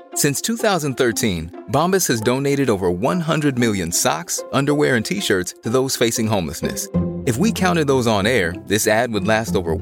Since 2013, Bombas has donated over 100 million socks, underwear, and T-shirts to those facing homelessness. If we counted those on air, this ad would last over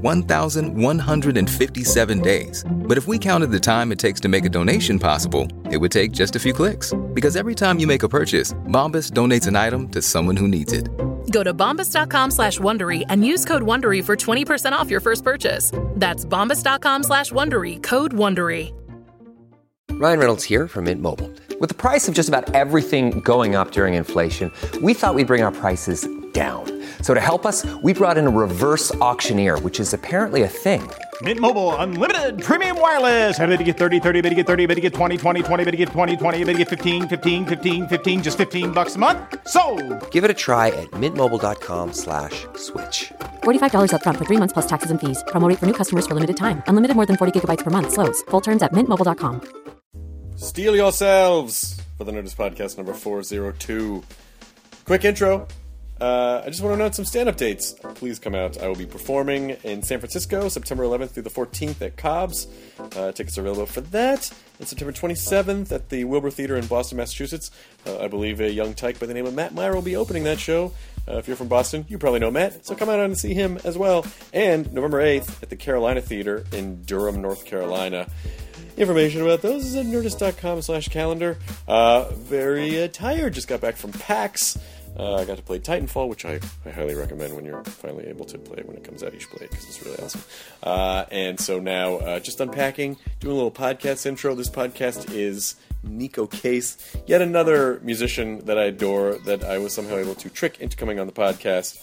1,157 days. But if we counted the time it takes to make a donation possible, it would take just a few clicks. Because every time you make a purchase, Bombas donates an item to someone who needs it. Go to bombas.com/Wondery and use code WONDERY for 20% off your first purchase. That's bombas.com/Wondery, code WONDERY. Ryan Reynolds here from Mint Mobile. With the price of just about everything going up during inflation, we thought we'd bring our prices down. So to help us, we brought in a reverse auctioneer, which is apparently a thing. Mint Mobile Unlimited Premium Wireless. How to get 30, 30, bit to get 30, bit to get 20, 20, 20, bit to get 20, 20, bit to get 15, 15, 15, 15, just $15 a month? Sold! Give it a try at mintmobile.com/switch. $45 up front for 3 months plus taxes and fees. Promo rate for new customers for limited time. Unlimited more than 40 gigabytes per month. Slows full terms at mintmobile.com. Steel yourselves for the Nerdist Podcast number 402. Quick intro. I just want to announce some stand-up dates. Please come out. I will be performing in San Francisco, September 11th through the 14th at Cobb's. Tickets are available for that. And September 27th at the Wilbur Theater in Boston, Massachusetts. I believe a young tyke by the name of Matt Meyer will be opening that show. If you're from Boston, you probably know Matt, so come out and see him as well. And November 8th at the Carolina Theater in Durham, North Carolina. Information about those is at nerdist.com/calendar. Very tired. Just got back from PAX. I got to play Titanfall, which I highly recommend when you're finally able to play it when it comes out. You should play it because it's really awesome. And so now, just unpacking, doing a little podcast intro. This podcast is Neko Case, yet another musician that I adore that I was somehow able to trick into coming on the podcast.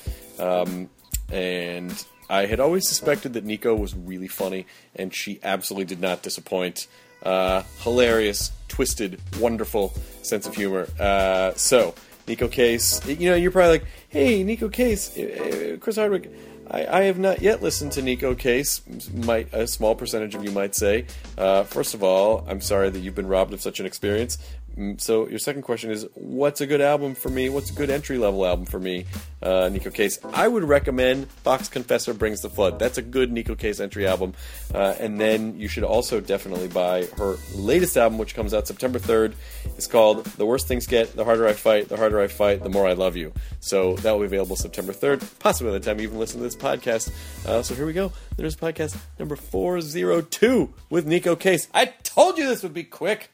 And I had always suspected that Neko was really funny, and she absolutely did not disappoint. Hilarious, twisted, wonderful sense of humor. So, Neko Case, you're probably like, hey, Neko Case, Chris Hardwick. I have not yet listened to Neko Case, a small percentage of you might say. First of all, I'm sorry that you've been robbed of such an experience. So your second question is, what's a good album for me? What's a good entry-level album for me, Neko Case? I would recommend Box Confessor Brings the Flood. That's a good Neko Case entry album. And then you should also definitely buy her latest album, which comes out September 3rd. It's called The Worse Things Get, The Harder I Fight, The More I Love You. So that will be available September 3rd, possibly by the time you even listen to this podcast. So here we go. There's podcast number 402 with Neko Case. I told you this would be quick.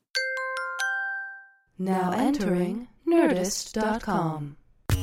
Now entering Nerdist.com.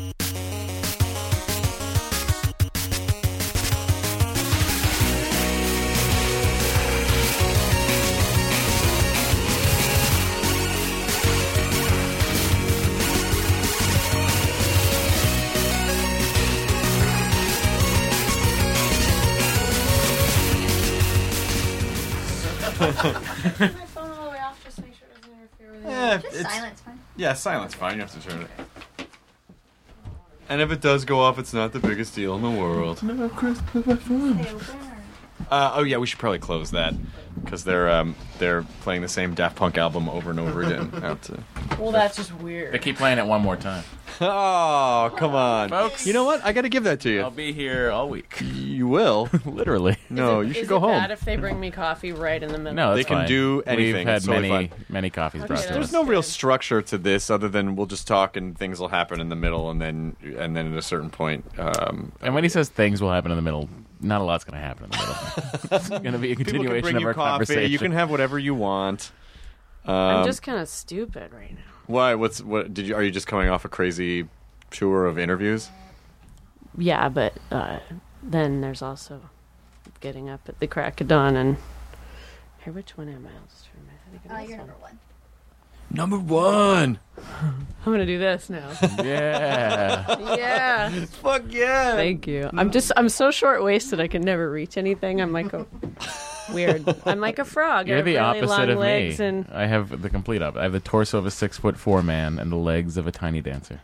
Silence fine. Yeah, silence fine. You have to turn it. And if it does go off, it's not the biggest deal in the world. No, Chris, put my phone. Oh yeah, we should probably close that because they're playing the same Daft Punk album over and over again. Well, that's just weird. They keep playing it one more time. Oh, come on, folks! You know what? I got to give that to you. I'll be here all week. You will, literally. No, you should go home. Is it bad if they bring me coffee right in the middle? No, they can fine. do anything. We've had many coffees brought to us. There's no real structure to this other than we'll just talk and things will happen in the middle, and then at a certain point. And when he says things will happen in the middle, not a lot's going to happen in the middle. It's going to be a continuation of our conversation. You can have whatever you want. I'm just kind of stupid right now. Why? Are you just coming off a crazy tour of interviews? Yeah, but then there's also getting up at the crack of dawn and here. Which one am I? You're number one. Number one. I'm gonna do this now. Yeah. Yeah. Fuck yeah. Thank you. I'm so short waisted I can never reach anything. I'm like a weird. I'm like a frog. You're the really opposite long of legs me. And I have the complete opposite. I have the torso of a 6'4" man and the legs of a tiny dancer.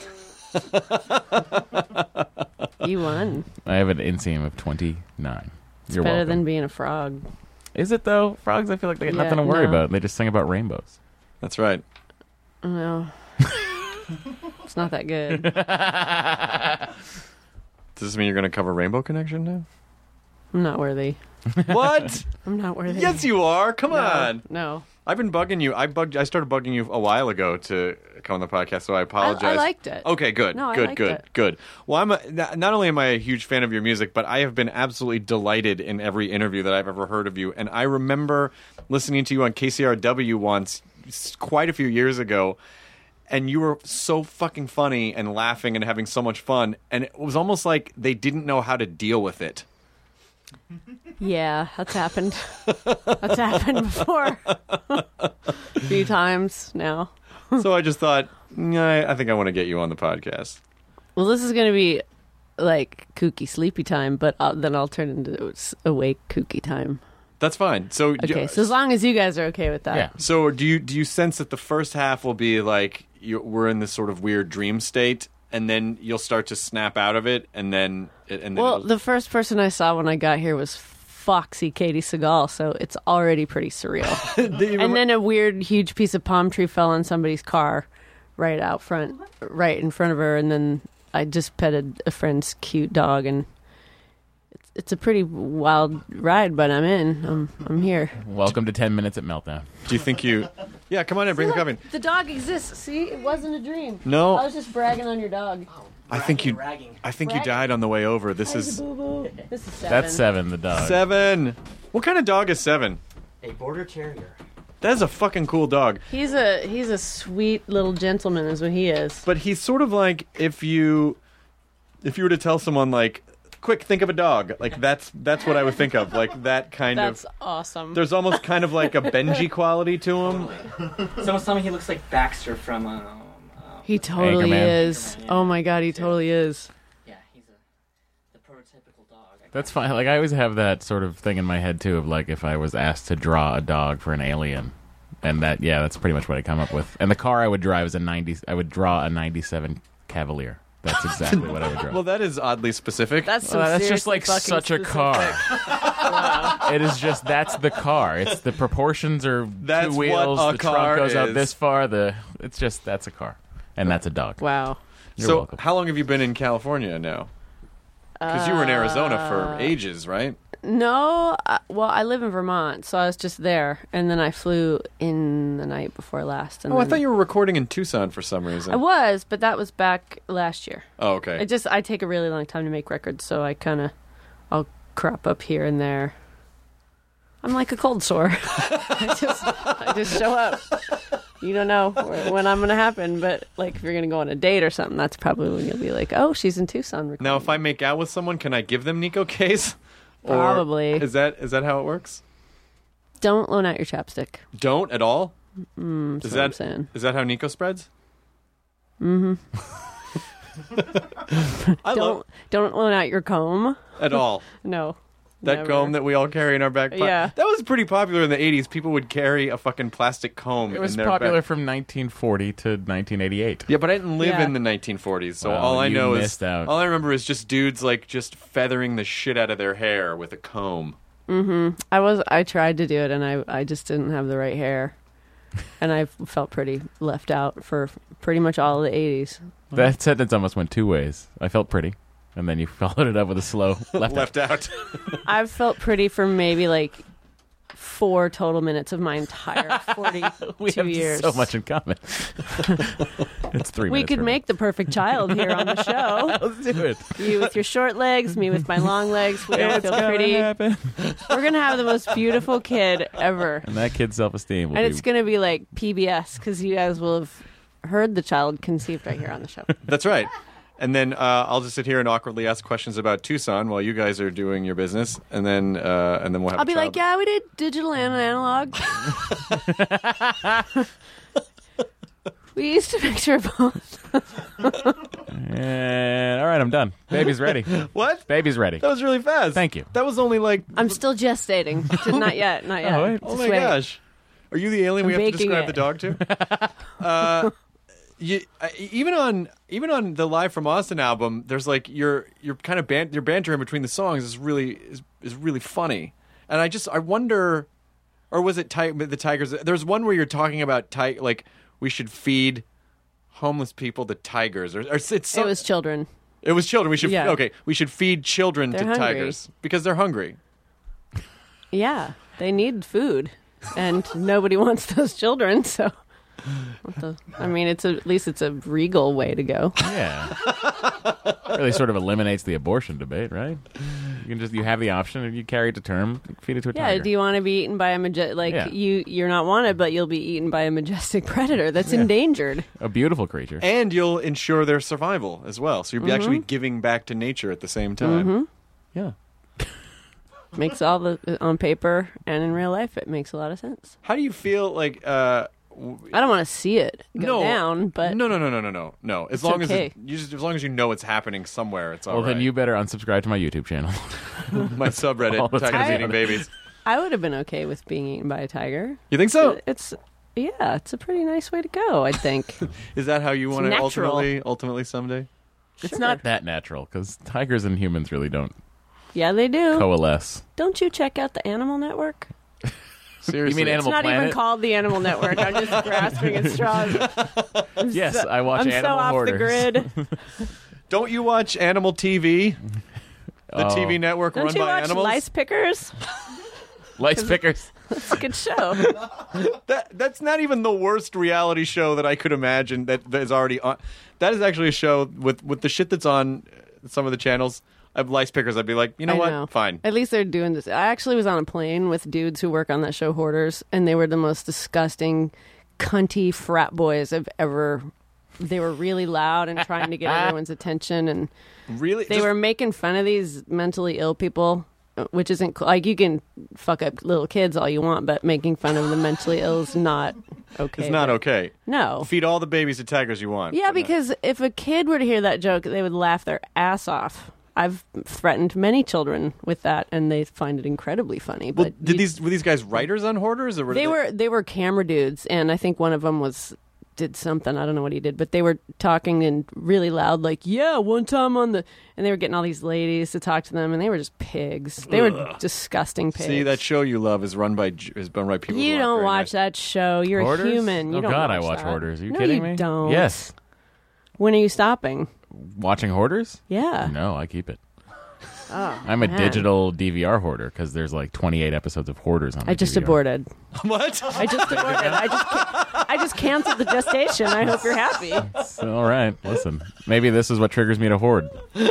You won. I have an inseam of 29. It's You're better welcome. than being a frog. Is it though? Frogs, I feel like they got nothing to worry about. They just sing about rainbows. That's right. No. It's not that good. Does this mean you're going to cover Rainbow Connection now? I'm not worthy. What? I'm not worthy. Yes, you are. Come on. No. I've been bugging you. I started bugging you a while ago to come on the podcast, so I apologize. I liked it. Okay, good. No, I good, liked good, it. good. Well, not only am I a huge fan of your music, but I have been absolutely delighted in every interview that I've ever heard of you. And I remember listening to you on KCRW once, quite a few years ago, and you were so fucking funny and laughing and having so much fun, and it was almost like they didn't know how to deal with it. Yeah, that's happened. That's happened before. A few times now. So I just thought, I think I want to get you on the podcast. Well, this is going to be like kooky sleepy time, but then I'll turn into awake kooky time. That's fine. So okay, so as long as you guys are okay with that. Yeah. So do you sense that the first half will be like we're in this sort of weird dream state, and then you'll start to snap out of it, and then the first person I saw when I got here was foxy Katie Seagal, so it's already pretty surreal. And then a weird, huge piece of palm tree fell on somebody's car right out front, right in front of her, and then I just petted a friend's cute dog, and it's a pretty wild ride, but I'm in. I'm here. Welcome to 10 Minutes at Meltdown. Do you think you... Yeah, come on in, bring the coffee. The dog exists. See, it wasn't a dream. No. I was just bragging on your dog. I think you died on the way over. This is 7. That's 7, the dog. 7. What kind of dog is 7? A border terrier. That is a fucking cool dog. He's a sweet little gentleman, is what he is. But he's sort of like if you were to tell someone like, quick, think of a dog. Like that's what I would think of. Like that kind That's of. That's awesome. There's almost kind of like a Benji quality to him. Someone's telling me he looks like Baxter from. He totally Anchorman. is. Oh my god, he totally is. Yeah, he's the prototypical dog. That's fine. Like I always have that sort of thing in my head too, of like if I was asked to draw a dog for an alien, and that's pretty much what I come up with. And the car I would drive is I would draw a '97 Cavalier. That's exactly what I would draw. Well, that is oddly specific. That's just like such a car. Wow. It is just that's the car. It's the proportions are That's 2 wheels. what a The car trunk goes out is. this far. That's a car, and that's a dog. Wow. You're welcome. How long have you been in California now? Because you were in Arizona for ages, right? No, I live in Vermont, so I was just there, and then I flew in the night before last. And I thought you were recording in Tucson for some reason. I was, but that was back last year. Oh, okay. I take a really long time to make records, so I'll crop up here and there. I'm like a cold sore. I just show up. You don't know when I'm going to happen, but like if you're going to go on a date or something, that's probably when you'll be like, oh, she's in Tucson recording. Now, if I make out with someone, can I give them Nico Case? Or Probably. Is that how it works? Don't loan out your chapstick. Don't at all? That's what I'm saying. Is that how Nico spreads? Mm-hmm. Don't loan out your comb. At all? No. That never. comb that we all carry in our back pocket. Yeah. That was pretty popular in the 80s. People would carry a fucking plastic comb It was in their popular back. from 1940 to 1988. Yeah, but I didn't live Yeah. in the 1940s, so Well, all I you know missed out. all I remember is just dudes like just feathering the shit out of their hair with a comb. Mm-hmm. I tried to do it, and I just didn't have the right hair. And I felt pretty left out for pretty much all of the 80s. That sentence almost went 2 ways. I felt pretty, and then you followed it up with a slow left out. I've felt pretty for maybe like 4 total minutes of my entire 42 We have years. so much in common. It's 3 minutes. We could for me. make the perfect child here on the show. Let's do it. You with your short legs, me with my long legs. We don't It's feel gonna pretty. happen. We're going to have the most beautiful kid ever. And that kid's self-esteem will And be... it's going to be like PBS because you guys will have heard the child conceived right here on the show. That's right. And then I'll just sit here and awkwardly ask questions about Tucson while you guys are doing your business, and then we'll have. I'll be like, yeah, we did digital and analog. We used to picture both. And, all right, I'm done. Baby's ready. What? Baby's ready. That was really fast. Thank you. That was only like. I'm still gestating. Not yet. Not yet. Oh, wait. Oh Just my wait. gosh. Are you the alien we I'm have to baking describe it. the dog to? Even on the Live from Austin album, there's like your kind of your banter in between the songs is really funny, and I wonder, or was it the Tigers? There's one where you're talking about like we should feed homeless people to tigers, or it's It was children. It was children. We should Yeah. we should feed children They're to hungry. tigers because they're hungry. Yeah, they need food, and nobody wants those children. So, I mean, at least it's a regal way to go. Yeah, really sort of eliminates the abortion debate, right? You have the option, and you carry it to term, feed it to a tiger. Yeah, do you want to be eaten by a you're not wanted, but you'll be eaten by a majestic predator that's endangered. A beautiful creature. And you'll ensure their survival as well. So you'll actually be giving back to nature at the same time. Yeah. Makes all the on paper and in real life, it makes a lot of sense. How do you feel like? I don't want to see it go down, but no. As long okay. as long as you know it's happening somewhere, it's all right. Well, then you better unsubscribe to my YouTube channel. My subreddit, Tigers Eating Babies. I would have been okay with being eaten by a tiger. You think so? It's a pretty nice way to go, I think. Is that how you want It's to ultimately someday? It's not that natural because tigers and humans really don't. Yeah, they do. Coalesce. Don't you check out the Animal Network? Seriously, you mean Animal Planet? It's not Planet? even called the Animal Network. I'm just grasping at straws. Yes, I watch I'm Animal so off Hoarders. the grid. Don't you watch Animal TV? The TV network Don't run you by watch animals? Lice Pickers? Lice Pickers. That's a good show. That's not even the worst reality show that I could imagine that is already on. That is actually a show with the shit that's on some of the channels. Of Lice Pickers, I'd be like, you know what? Fine. At least they're doing this. I actually was on a plane with dudes who work on that show, Hoarders, and they were the most disgusting, cunty frat boys I've ever. They were really loud and trying to get everyone's attention, and really they were making fun of these mentally ill people, which isn't like you can fuck up little kids all you want, but making fun of the mentally ill is not okay. It's not okay. No. Feed all the babies to tigers you want. Yeah, because if a kid were to hear that joke, they would laugh their ass off. I've threatened many children with that, and they find it incredibly funny. But were these guys writers on Hoarders, or they were camera dudes, and I think one of them did something. I don't know what he did, but they were talking in really loud, like, yeah, one time and they were getting all these ladies to talk to them, and they were just pigs. They were disgusting pigs. See, that show you love is run by people. You who don't aren't watch very that show. You're Hoarders? a human. You Oh, don't God, I watch watch that. Hoarders. Are you No, kidding you me? Don't. Yes. When are you stopping? Watching Hoarders? Yeah. No, I keep it. Oh, I'm a man. digital DVR hoarder because there's like 28 episodes of Hoarders on. I just aborted. What? I just aborted. I just canceled the gestation. I hope you're happy. All right, listen. Maybe this is what triggers me to hoard.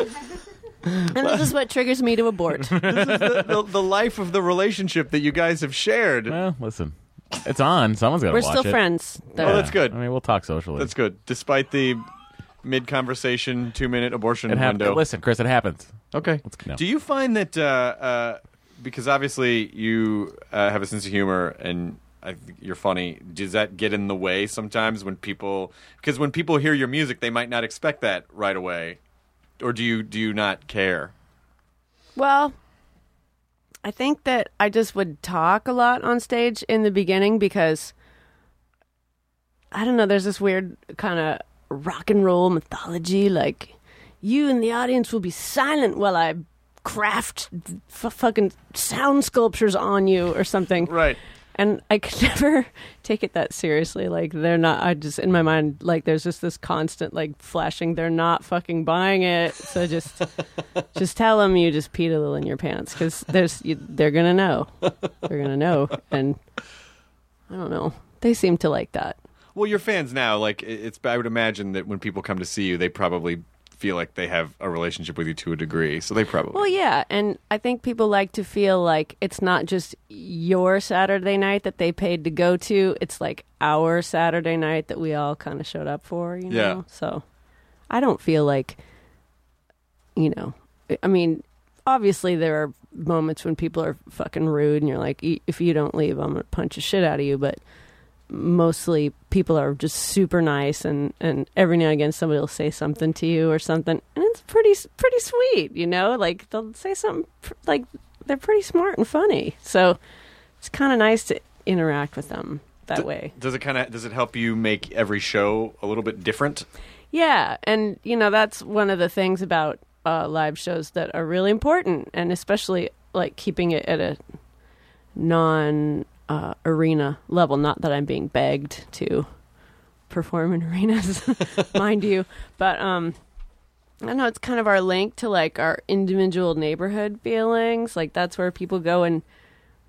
And this is what triggers me to abort. This is the life of the relationship that you guys have shared. Well, listen, it's on. Someone's got to We're watch still it. friends. Oh, that's good. I mean, we'll talk socially. That's good. Despite the mid-conversation 2-minute abortion It happens. window. Listen, Chris, it happens. Okay. No. Do you find that because obviously you have a sense of humor and I think you're funny, does that get in the way sometimes when people hear your music, they might not expect that right away, or do you not care? Well, I think that I just would talk a lot on stage in the beginning because I don't know. There's this weird kind of rock and roll mythology, like you in the audience will be silent while I craft fucking sound sculptures on you or something. Right. And I could never take it that seriously. Like they're not. I just in my mind, like there's just this constant like flashing. They're not fucking buying it. So just tell them you just peed a little in your pants because they're gonna know. They're gonna know. And I don't know. They seem to like that. Well, your fans now, like I would imagine that when people come to see you, they probably feel like they have a relationship with you to a degree. So they probably. Well, yeah, and I think people like to feel like it's not just your Saturday night that they paid to go to. It's like our Saturday night that we all kind of showed up for, you know? Yeah. So I don't feel like, I mean, obviously there are moments when people are fucking rude and you're like, if you don't leave, I'm going to punch the shit out of you. But mostly people are just super nice and every now and again somebody will say something to you or something and it's pretty sweet, like they'll say something like they're pretty smart and funny, so it's kind of nice to interact with them that way. Does it help you make every show a little bit different? Yeah, and that's one of the things about live shows that are really important, and especially like keeping it at a non arena level. Not that I'm being begged to perform in arenas, mind you, but I don't know, it's kind of our link to like our individual neighborhood feelings. Like that's where people go and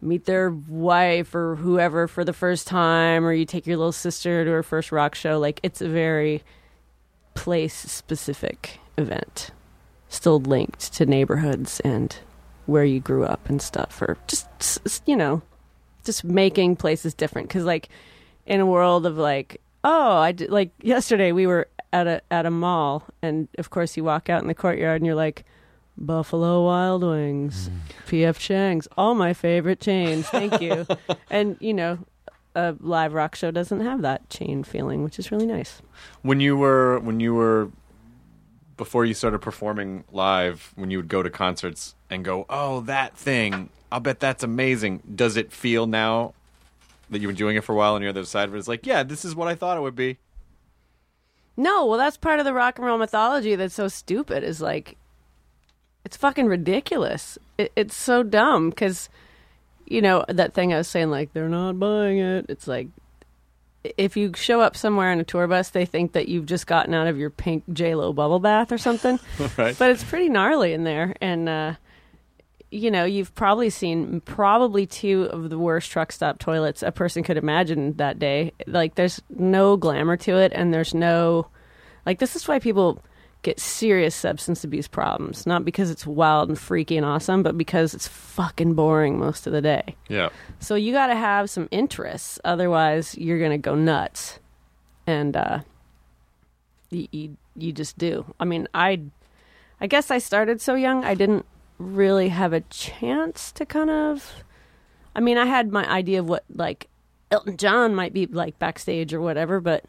meet their wife or whoever for the first time, or you take your little sister to her first rock show. Like, it's a very place-specific event, still linked to neighborhoods and where you grew up and stuff, or just, you know, just making places different. Because, like, in a world of, like, like, yesterday we were at a mall, and, of course, you walk out in the courtyard and you're like, Buffalo Wild Wings, P.F. Chang's, all my favorite chains, thank you. And, you know, a live rock show doesn't have that chain feeling, which is really nice. When you were before you started performing live, when you would go to concerts and go, oh, that thing, I'll bet that's amazing. Does it feel now that you've been doing it for a while and you're on the other side of it, it's like, yeah, this is what I thought it would be? No, well, that's part of the rock and roll mythology that's so stupid, is like, it's fucking ridiculous. It's so dumb because, you know, that thing I was saying, like, they're not buying it. It's like, if you show up somewhere in a tour bus, they think that you've just gotten out of your pink J-Lo bubble bath or something. Right. But it's pretty gnarly in there. And, you know, you've probably seen two of the worst truck stop toilets a person could imagine that day. Like, there's no glamour to it, and there's no... Like, this is why people get serious substance abuse problems. Not because it's wild and freaky and awesome, but because it's fucking boring most of the day. Yeah. So you got to have some interests. Otherwise, you're going to go nuts. And you just do. I mean, I guess I started so young, I didn't really have a chance to kind of... I mean, I had my idea of what, like, Elton John might be like backstage or whatever, but...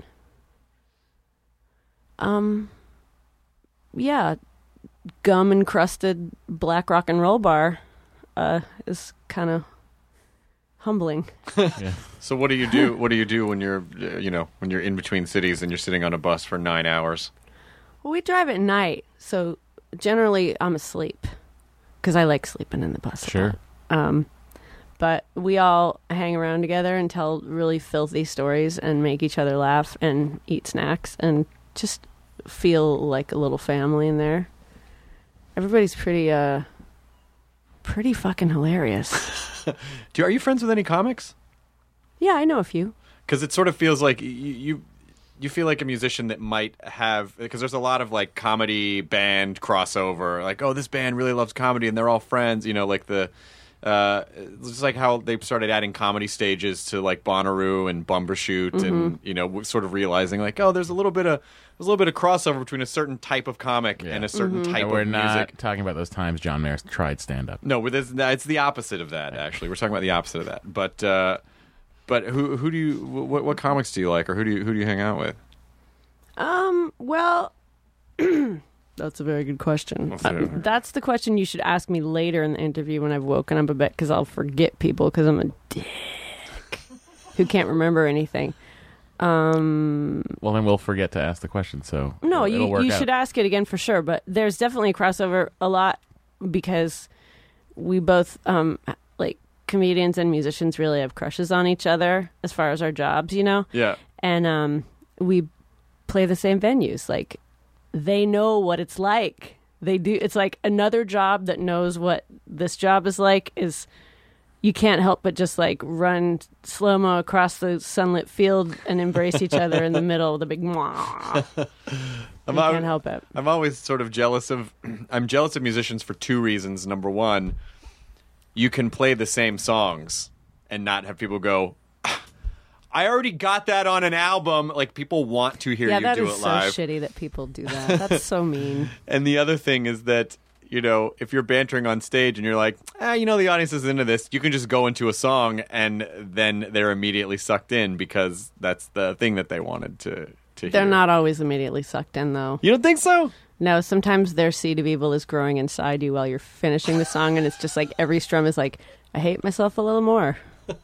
yeah, gum-encrusted black rock and roll bar is kind of humbling. Yeah. So what do you do? What do you do when you're, when you're in between cities and you're sitting on a bus for 9 hours? Well, we drive at night, so generally I'm asleep because I like sleeping in the bus. Sure. But we all hang around together and tell really filthy stories and make each other laugh and eat snacks and just feel like a little family in there. Everybody's pretty fucking hilarious. Are you friends with any comics? Yeah, I know a few. Because it sort of feels like you feel like a musician that might have, because there's a lot of like comedy band crossover, like, oh, this band really loves comedy and they're all friends, you know, like the just like how they started adding comedy stages to like Bonnaroo and Bumbershoot, and you know, sort of realizing like, oh, there's a little bit of crossover between a certain type of comic and a certain type and of we're music. not talking about those times John Mayer tried stand-up. No, it's the opposite of that. Actually, we're talking about the opposite of that. But who do you what comics do you like, or who do you hang out with? Well. That's a very good question. That's the question you should ask me later in the interview when I've woken up a bit, because I'll forget people because I'm a dick who can't remember anything. Well, then we'll forget to ask the question, so no, it'll you should ask it again for sure. But there's definitely a crossover a lot because we both, like, comedians and musicians really have crushes on each other as far as our jobs, you know? Yeah. And we play the same venues, like... They know what it's like. They do. It's like another job that knows what this job is like is you can't help but just like run slow-mo across the sunlit field and embrace each other in the middle with a big mwah. You can't help it. I'm always sort of jealous of musicians for two reasons. Number one, you can play the same songs and not have people go, I already got that on an album. Like, people want to hear you do it live. Yeah, that is so shitty that people do that. That's so mean. And the other thing is that, you know, if you're bantering on stage and you're like, you know, the audience is into this, you can just go into a song and then they're immediately sucked in because that's the thing that they wanted to hear. They're not always immediately sucked in, though. You don't think so? No, sometimes their seed of evil is growing inside you while you're finishing the song, and it's just like every strum is like, I hate myself a little more.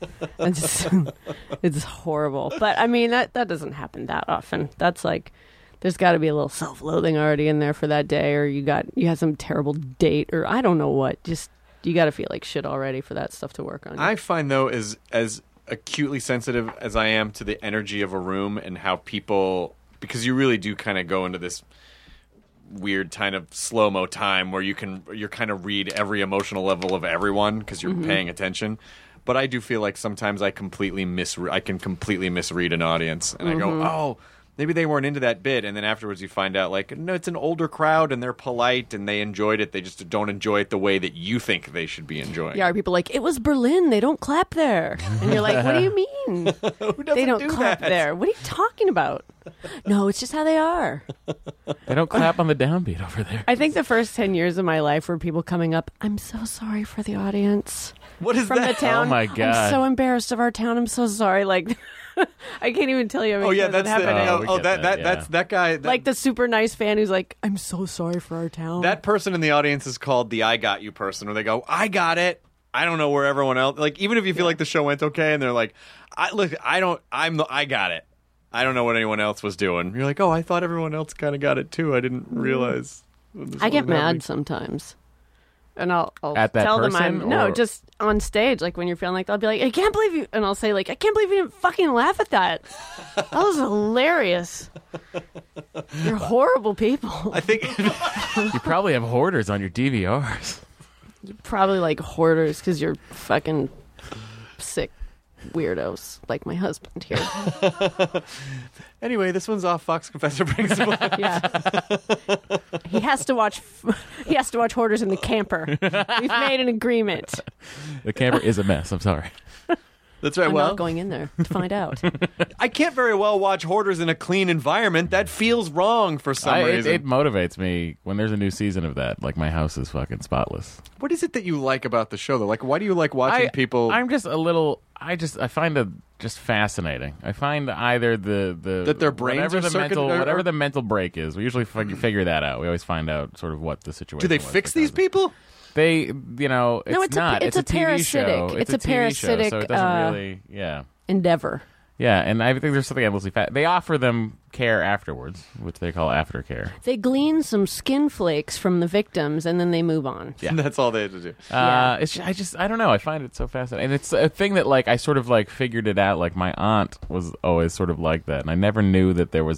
It's horrible, but I mean that doesn't happen that often. That's like there's got to be a little self-loathing already in there for that day, or you had some terrible date, or I don't know what. Just you got to feel like shit already for that stuff to work on you. I find though, as acutely sensitive as I am to the energy of a room and how people, because you really do kind of go into this weird kind of slow-mo time where you're kind of read every emotional level of everyone because you're paying attention. But I do feel like sometimes I can completely misread an audience, and I go, oh, maybe they weren't into that bit, and then afterwards you find out, like, no, it's an older crowd, and they're polite, and they enjoyed it. They just don't enjoy it the way that you think they should be enjoying. Yeah, are people like, it was Berlin, they don't clap there. And you're like, what do you mean? They don't clap there. What are you talking about? No, it's just how they are. They don't clap on the downbeat over there. I think the first 10 years of my life were people coming up, I'm so sorry for the audience. What is From that? the town. Oh, my God. I'm so embarrassed of our town. I'm so sorry. Like, I can't even tell you how many times that's happened. that's that guy. Like the super nice fan who's like, I'm so sorry for our town. That person in the audience is called the I got you person, where they go, I got it. I don't know where everyone else, like, even if you feel like the show went okay and they're like, I got it. I don't know what anyone else was doing. You're like, oh, I thought everyone else kind of got it too. I didn't realize. I get mad sometimes. And I'll At that tell them person, no, or- just on stage, like when you're feeling like, I'll be like, I can't believe you, and I'll say like, I can't believe you didn't fucking laugh at that. That was hilarious. You're horrible people. I think You probably have hoarders on your DVRs. You're probably like hoarders because you're fucking sick weirdos like my husband here. Anyway, this one's off Fox Confessor Brings It Back. Yeah. He has to watch Hoarders in the Camper. We've made an agreement. The camera is a mess. I'm sorry. That's right. I'm well, not going in there to find out. I can't very well watch Hoarders in a clean environment. That feels wrong for some reason. It motivates me when there's a new season of that. Like, my house is fucking spotless. What is it that you like about the show, though? Like, why do you like watching people? I'm just a little. I find it just fascinating. I find either the That their brains whatever are the circuit- mental or- whatever the mental break is. We usually figure that out. We always find out sort of what the situation. Do they was fix because these people? They, it's No, not. it's a a TV parasitic- show. it's a TV show, parasitic, so it doesn't really. Yeah. Endeavor. Yeah, and I think there's something endlessly fat. They offer them care afterwards, which they call aftercare. They glean some skin flakes from the victims and then they move on. Yeah, that's all they had to do. I don't know. I find it so fascinating, and it's a thing that like I sort of like figured it out. Like my aunt was always sort of like that, and I never knew that there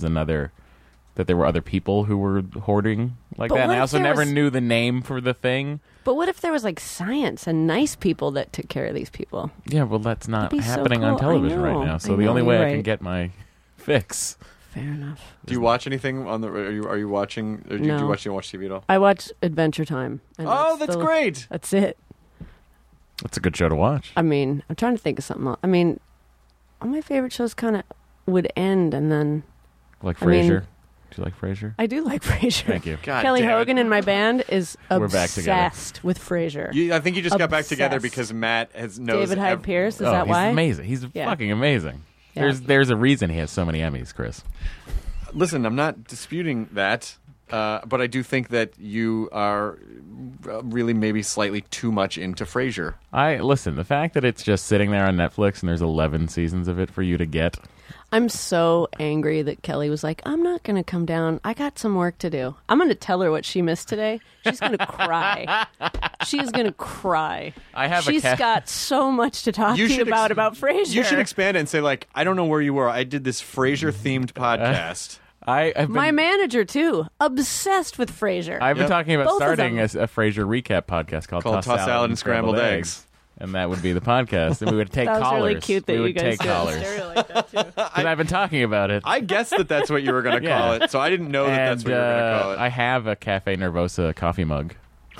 were other people who were hoarding like But that. And what I if also there never was- knew the name for the thing. But what if there was like science and nice people that took care of these people? Yeah, well, that's not That'd be so happening cool. on television I right know. now. So I the know, only way you're I can right. get my fix. Fair enough. Do you watch anything on the? Are you watching? Or do you No. watch TV at all? I watch Adventure Time. And Oh, that's great. That's it. That's a good show to watch. I mean, I'm trying to think of something else. I mean, all my favorite shows kind of would end and then... Like I mean, Frasier. Do you like Frasier? I do like Frasier. Thank you. God Kelly damn it. Hogan in my band is We're back together. obsessed with Frasier. I think you just got back together Obsessed. because Matt knows David Hyde Pierce, is Oh, that he's why? amazing. He's Yeah. fucking amazing. Yeah. There's a reason he has so many Emmys, Chris. Listen, I'm not disputing that, but I do think that you are really maybe slightly too much into Frasier. Listen, the fact that it's just sitting there on Netflix and there's 11 seasons of it for you to get. I'm so angry that Kelly was like, I'm not going to come down. I got some work to do. I'm going to tell her what she missed today. She's going to cry. She's going to cry. She's got so much to talk to you about Frasier. You should expand it and say, like, I don't know where you were. I did this Frasier-themed podcast. I've been, My manager, too. Obsessed with Frasier. I've been talking about Both of starting them. a Frasier recap podcast called Toss Salad and Scrambled Eggs. And that would be the podcast. And we would take That was callers. really cute that we you would guys take do a callers. stereo like that, too. Because I've been talking about it. I guessed that that's what you were going to call Yeah. it, so I didn't know that that's what you were going to call it. I have a Cafe Nervosa coffee mug.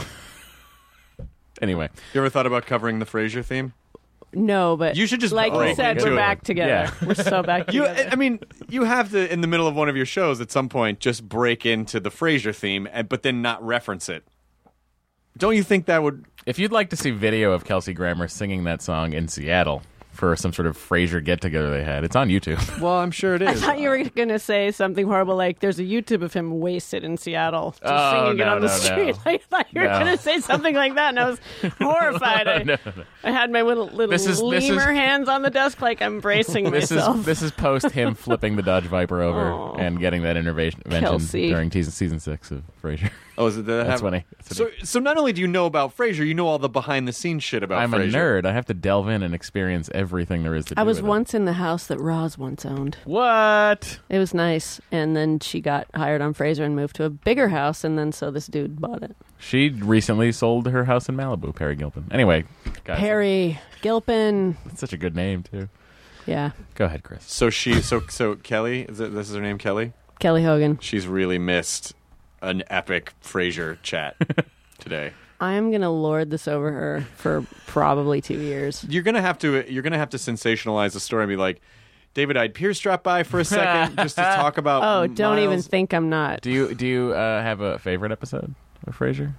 Anyway. You ever thought about covering the Frasier theme? No, but You should just like you break said, into we're it. back together. Yeah. We're so back You, together. I mean, you have to, in the middle of one of your shows at some point, just break into the Frasier theme, but then not reference it. Don't you think that would... If you'd like to see video of Kelsey Grammer singing that song in Seattle for some sort of Frasier get-together they had, it's on YouTube. Well, I'm sure it I is. thought you were going to say something horrible like there's a YouTube of him wasted in Seattle just Oh, singing it no, on the no, street. no. I thought you were No. going to say something like that, and I was horrified. No. I had my little This is- lemur hands on the desk like I'm bracing myself. This is post him flipping the Dodge Viper over and getting that intervention Kelsey. during season 6 of Frasier. Oh, is it that? That's funny. So not only do you know about Frasier, you know all the behind-the-scenes shit about I'm Frasier. a nerd. I have to delve in and experience everything there is to do I was with once in the house that Roz once owned. What? It was nice. And then she got hired on Frasier and moved to a bigger house, and then so this dude bought it. She recently sold her house in Malibu, Perry Gilpin. Anyway, guys. Perry Gilpin. That's such a good name, too. Yeah. Go ahead, Chris. So Kelly, this is her name, Kelly? Kelly Hogan. She's really missed an epic Frasier chat today. I am gonna lord this over her for probably 2 years. You're gonna have to sensationalize the story and be like, David Hyde Pierce dropped by for a second just to talk about. Oh, don't Miles. even think I'm not. Do you have a favorite episode of Frasier?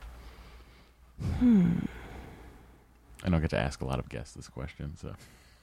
I don't get to ask a lot of guests this question, so.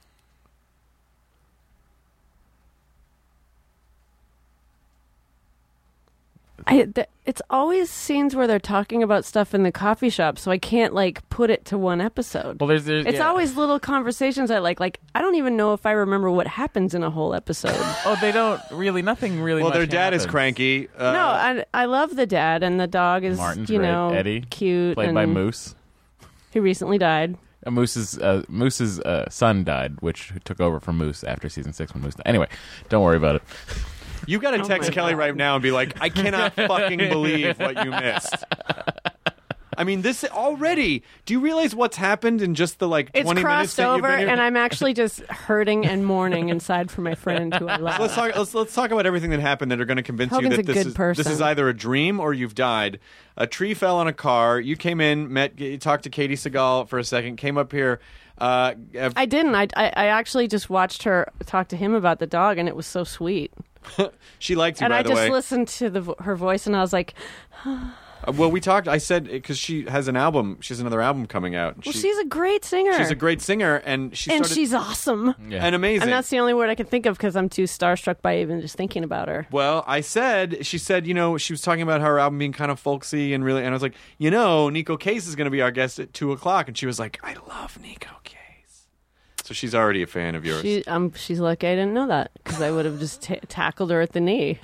It's always scenes where they're talking about stuff in the coffee shop, so I can't put it to one episode. Well, there's it's always little conversations I like. Like, I don't even know if I remember what happens in a whole episode. Oh, they don't really. Nothing really. Well, much their dad happens. is cranky. No, I love the dad, and the dog is Martin's great. Eddie, cute, played by Moose. He recently died. Moose's son died, which took over from Moose after season 6 when Moose died. Anyway, don't worry about it. You got to text Kelly right now and be like, I cannot fucking believe what you missed. I mean, this already. Do you realize what's happened in just the 20 minutes? It's crossed over, that you've been here? and I'm actually just hurting and mourning inside for my friend who I love. So let's talk about everything that happened that are going to convince Hogan's you a that good person. this is either a dream or you've died. A tree fell on a car. You came in, talked to Katie Seagal for a second, came up here. I didn't. I actually just watched her talk to him about the dog, and it was so sweet. She liked you, and by the way. And I just listened to her voice, and I was like... Well, we talked. I said because she has an album. She has another album coming out. Well, she's a great singer. She's a great singer, and she's awesome and amazing. And that's the only word I can think of because I'm too starstruck by even just thinking about her. Well, she said, she was talking about her album being kind of folksy and really, and I was like, Nico Case is going to be our guest at 2:00, and she was like, I love Nico Case. So she's already a fan of yours. She's lucky I didn't know that because I would have just tackled her at the knee.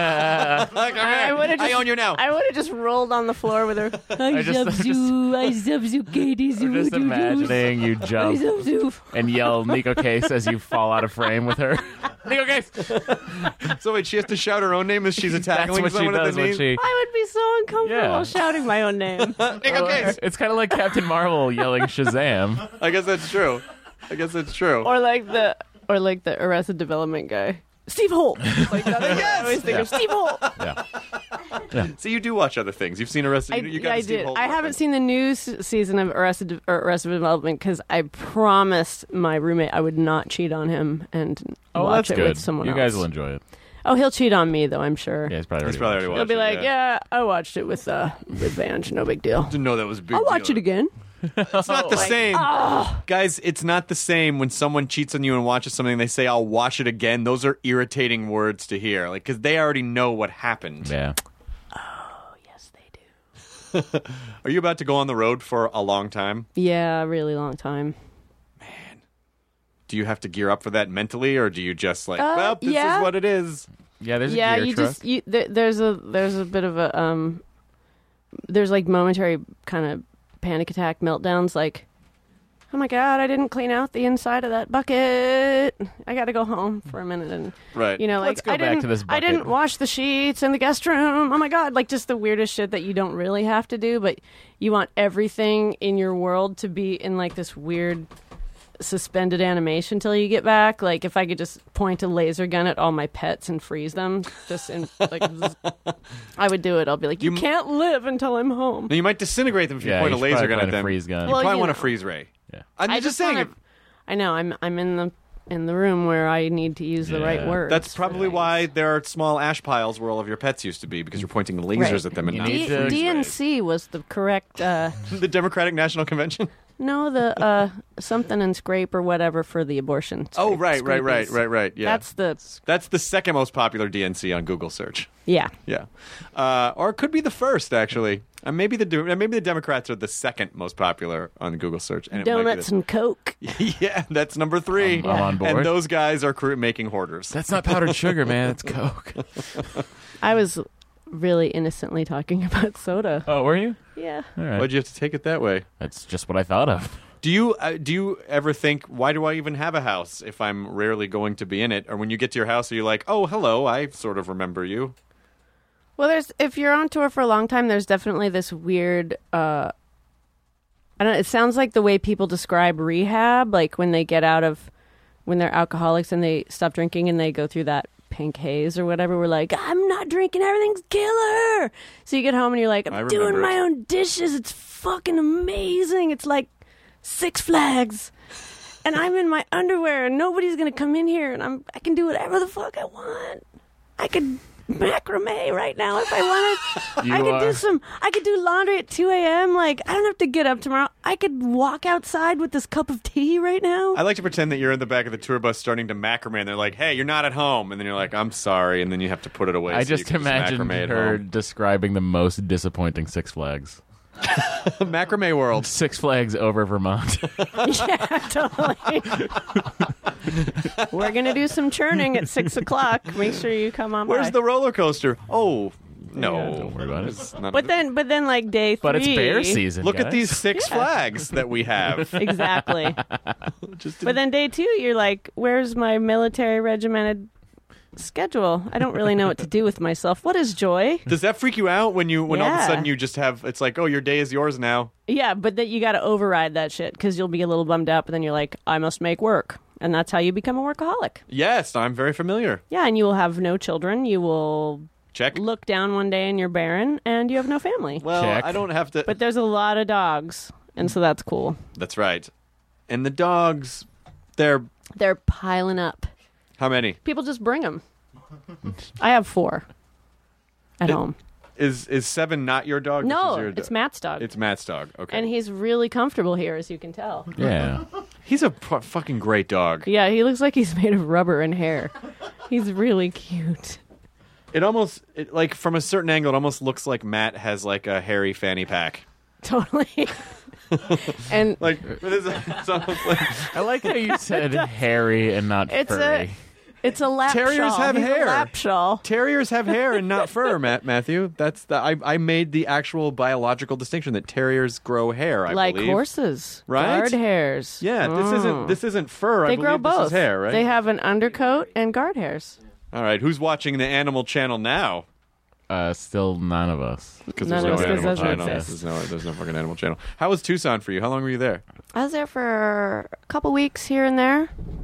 I own you now. I would have just rolled on the floor with her. I love you, Katie. I'm just imagining you jump and yell Nico Case as you fall out of frame with her. Nico Case. So wait, she has to shout her own name as she's tackling That's what someone she at does the when knee? I would be so uncomfortable shouting my own name. Nico Case. It's kind of like Captain Marvel yelling Shazam. I guess that's true. Or like the Arrested Development guy, Steve Holt. I always think of Steve Holt. Yeah. So you do watch other things. You've seen Arrested. You got I Steve did. Holt I haven't seen the new season of Arrested Development because I promised my roommate I would not cheat on him and watch that's it good. with someone else. You guys will enjoy it. Oh, he'll cheat on me though. I'm sure. Yeah, he's probably already watched He'll be it, like, "Yeah, I watched it with Vange. No big deal. Didn't know that was a big I'll deal. watch it again." It's not the same. Guys, it's not the same when someone cheats on you and watches something and they say, I'll watch it again. Those are irritating words to hear. Because they already know what happened. Yeah. Oh, yes, they do. Are you about to go on the road for a long time? Yeah, a really long time. Man. Do you have to gear up for that mentally, or do you just this is what it is? Yeah, there's a gear truck. There's a bit of a there's momentary kind of panic attack meltdowns, like, oh my god, I didn't clean out the inside of that bucket. I got to go home for a minute and right. Let's go back to this bucket. I didn't wash the sheets in the guest room. Oh my god, just the weirdest shit that you don't really have to do, but you want everything in your world to be in this weird suspended animation till you get back. If I could just point a laser gun at all my pets and freeze them, just in I would do it. I'll be like, you can't live until I'm home. Now, you might disintegrate them if you point a laser gun at them. Freeze gun. You probably want a freeze ray. Yeah. I'm just saying. I know. I'm in the room where I need to use the right words. That's probably why there are small ash piles where all of your pets used to be, because you're pointing lasers at them and not DNC was the correct. The Democratic National Convention. No, the something and scrape or whatever for the abortion. Oh, right. Yeah, that's the second most popular DNC on Google search. Yeah. Or it could be the first, actually. Maybe the Democrats are the second most popular on Google search. And Donuts and Coke. Yeah, that's number 3. I'm on board. And those guys are making hoarders. That's not powdered sugar, man. It's Coke. I was really innocently talking about soda. Oh, were you? Yeah. All right. Why'd you have to take it that way? That's just what I thought of. Do you ever think, why do I even have a house if I'm rarely going to be in it? Or when you get to your house, are you like, oh, hello, I sort of remember you? Well, if you're on tour for a long time, there's definitely this weird. I don't know. It sounds like the way people describe rehab, like when they get out of, when they're alcoholics and they stop drinking and they go through that pink haze or whatever. We're like, I'm not drinking, everything's killer. So you get home and you're like, I'm doing my own dishes. It's fucking amazing. It's like Six Flags. And I'm in my underwear and nobody's going to come in here and I can do whatever the fuck I want. I could macrame right now if I wanted. I could do laundry at 2 a.m. Like, I don't have to get up tomorrow. I could walk outside with this cup of tea right now. I like to pretend that you're in the back of the tour bus starting to macrame and they're like, hey, you're not at home. And then you're like, I'm sorry. And then you have to put it away. I just imagined her describing the most disappointing Six Flags. Macrame world. Six Flags over Vermont. Yeah, totally. We're going to do some churning at 6 o'clock. Make sure you come on Where's by. the roller coaster? Oh, no. Yeah, don't worry about it. But then like day 3. But it's bear season, Look guys. at these Six Flags that we have. Exactly. But then day 2, you're like, where's my military regimented schedule? I don't really know what to do with myself. What is joy? Does that freak you out when all of a sudden you just have, it's like, oh, your day is yours now? Yeah, but that you got to override that shit because you'll be a little bummed out, but then you're like, I must make work. And that's how you become a workaholic. Yes, I'm very familiar. Yeah, and you will have no children. You will look down one day and you're barren and you have no family. Well, I don't have to. But there's a lot of dogs, and so that's cool. That's right. And the dogs, they're piling up. How many? People just bring them. I have 4 at home. Is 7 not your dog? No, This is your it's Matt's dog. It's Matt's dog. Okay. And he's really comfortable here, as you can tell. Yeah. He's a fucking great dog. Yeah, he looks like he's made of rubber and hair. He's really cute. It almost, like, from a certain angle, it almost looks like Matt has, like, a hairy fanny pack. Totally. And like, it's almost like... I like how you said hairy and not furry. It's a lap Terriers shawl. have He's hair. A lap shawl. Terriers have hair and not fur, Matthew. That's I made the actual biological distinction that terriers grow hair. I like believe. horses, right? Guard hairs. Yeah, this isn't fur. They I grow believe both. This is hair, right? They have an undercoat and guard hairs. All right, who's watching the Animal Channel now? Still none of us. Because there's no Animal Channel. There's no fucking Animal Channel. How was Tucson for you? How long were you there? I was there for a couple weeks here and there.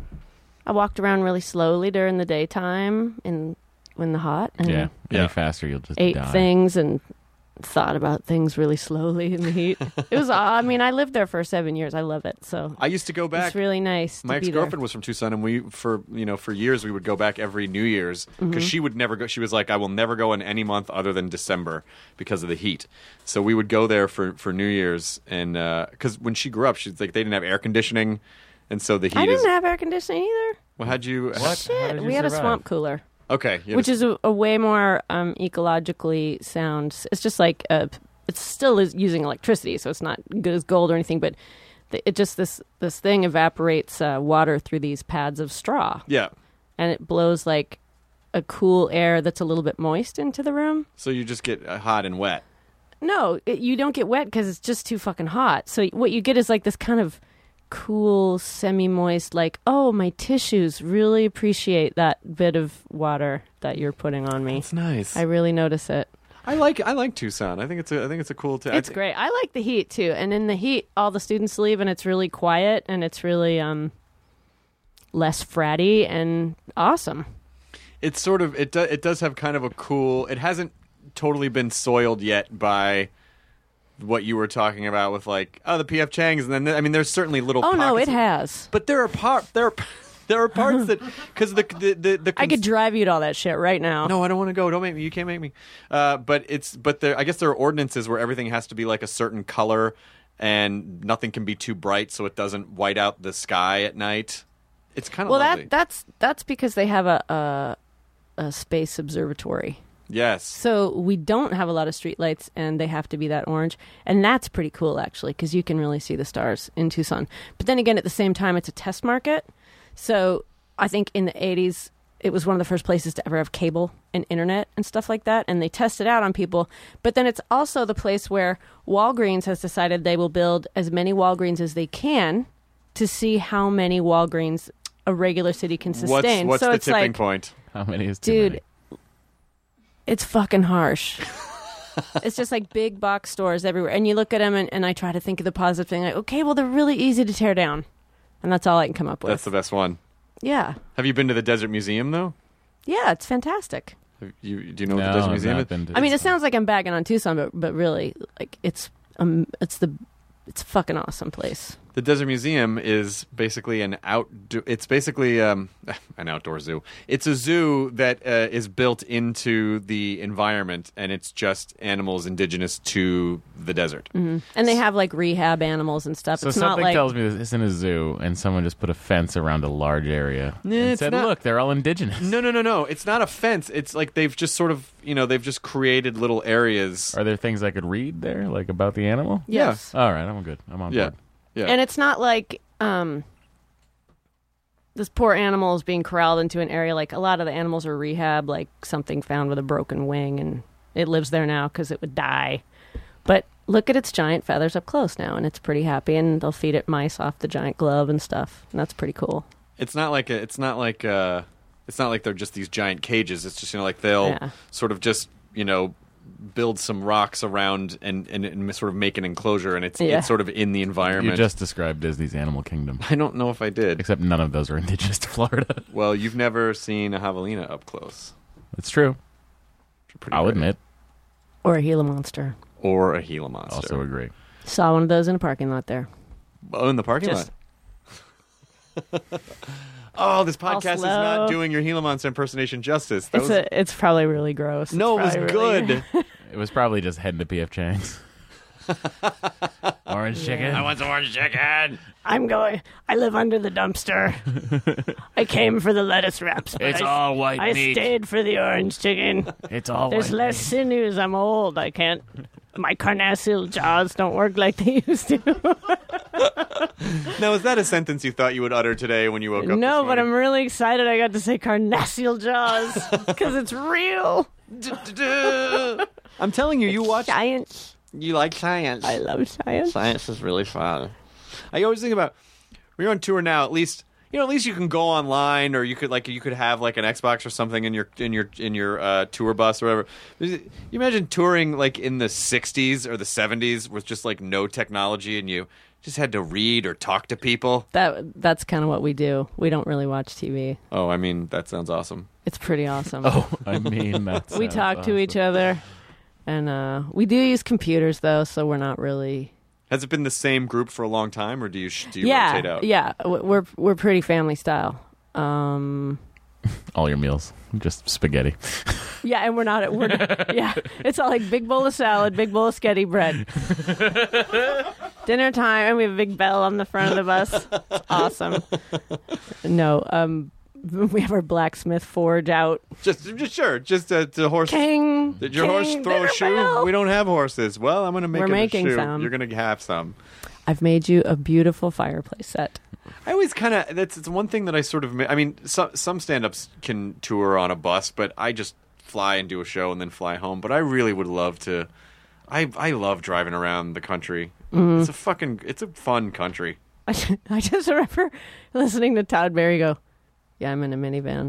I walked around really slowly during the daytime when the hot. And Any faster, you'll just ate die. things and thought about things really slowly in the heat. It was. I mean, I lived there for 7 years. I love it. So I used to go back. It's really nice. My to be ex-girlfriend there. was from Tucson, and we for years we would go back every New Year's because she would never go. She was like, I will never go in any month other than December because of the heat. So we would go there for New Year's, and because when she grew up, she's like they didn't have air conditioning, and so the heat. I didn't have air conditioning either. Well, how'd you? Shit, we had a swamp cooler. Okay, which is a way more ecologically sound. It's just like it still is using electricity, so it's not good as gold or anything. But it just this thing evaporates water through these pads of straw. Yeah, and it blows like a cool air that's a little bit moist into the room. So you just get hot and wet. No, you don't get wet because it's just too fucking hot. So what you get is like this kind of cool, semi-moist, like, oh, my tissues really appreciate that bit of water that you're putting on me. That's nice. I really notice it. I like Tucson. I think it's a cool town. It's great. I like the heat too. And in the heat, all the students leave, and it's really quiet, and it's really less fratty and awesome. It's sort of it does have kind of a cool. It hasn't totally been soiled yet by what you were talking about with like the PF Chang's, and then I mean there's certainly little. Oh no, it pockets has. But there are parts that because the I could drive you to all that shit right now. No, I don't want to go. Don't make me. You can't make me. But there. I guess there are ordinances where everything has to be like a certain color, and nothing can be too bright so it doesn't white out the sky at night. It's kind of lovely. That's because they have a space observatory. Yes. So we don't have a lot of streetlights, and they have to be that orange. And that's pretty cool, actually, because you can really see the stars in Tucson. But then again, at the same time, it's a test market. So I think in the 80s, it was one of the first places to ever have cable and internet and stuff like that, and they test it out on people. But then it's also the place where Walgreens has decided they will build as many Walgreens as they can to see how many Walgreens a regular city can sustain. What's so the it's tipping like, point? How many is too dude, many? it's fucking harsh. It's just like big box stores everywhere. And you look at them, and I try to think of the positive thing. Like, okay, well, they're really easy to tear down. And that's all I can come up with. That's the best one. Yeah. Have you been to the Desert Museum, though? Yeah, it's fantastic. Do you know what the Desert Museum is? I mean, it sounds like I'm bagging on Tucson, but really, like, it's a fucking awesome place. The Desert Museum is basically an outdoor zoo. It's a zoo that is built into the environment, and it's just animals indigenous to the desert. Mm-hmm. And they have like rehab animals and stuff. So it's something not like tells me this isn't a zoo, and someone just put a fence around a large area and said, "Look, they're all indigenous." No. It's not a fence. It's like they've just sort of, they've just created little areas. Are there things I could read there, like about the animal? Yes. Yeah. All right, I'm good. I'm on board. Yeah. And it's not like this poor animal is being corralled into an area. Like, a lot of the animals are rehab, like something found with a broken wing, and it lives there now because it would die. But look at its giant feathers up close now, and it's pretty happy, and they'll feed it mice off the giant glove and stuff, and that's pretty cool. It's not like they're just these giant cages. It's just like they'll sort of just build some rocks around and sort of make an enclosure, and it's sort of in the environment. You just described Disney's Animal Kingdom. I don't know if I did. Except none of those are indigenous to Florida. Well, you've never seen a javelina up close. It's true. I'll admit. Or a Gila monster. Also agree. Saw one of those in a parking lot there. Oh, in the parking lot? Oh, this podcast is not doing your Gila monster impersonation justice. It's probably really gross. No, it was good. It was probably just heading to P.F. Chang's. Orange chicken. I want some orange chicken. I live under the dumpster. I came for the lettuce wraps. But It's all white I meat. stayed for the orange chicken. It's all There's white less meat. sinews. I'm old. I can't. My carnassial jaws don't work like they used to. Now, is that a sentence you thought you would utter today when you woke up? No, but I'm really excited I got to say carnassial jaws because it's real. I'm telling you, you watch science. You like science. I love science. Science is really fun. I always think about when you're on tour now. At least you can go online, or you could have like an Xbox or something in your tour bus or whatever. You imagine touring like in the 60s or the 70s with just like no technology, and you just had to read or talk to people. That's kind of what we do. We don't really watch TV. Oh, I mean, that sounds awesome. It's pretty awesome. Oh, I mean, that we talk to each other, and we do use computers though, so we're not really. Has it been the same group for a long time, or do you rotate out? Yeah, we're pretty family style. All your meals, just spaghetti. Yeah, and yeah, it's all like big bowl of salad, big bowl of sketty bread. Dinner time, and we have a big bell on the front of the bus. It's awesome. No, we have our blacksmith forge out. Just the horse. King. Did your horse throw a shoe? Bell. We don't have horses. Well, I'm going to make We're him making a shoe. some. You're going to have some. I've made you a beautiful fireplace set. I always kind of it's one thing that I sort of. I mean, some stand-ups can tour on a bus, but I just fly and do a show and then fly home. But I really would love to. I love driving around the country. Mm-hmm. It's a fun country. I just remember listening to Todd Barry go, "Yeah, I'm in a minivan,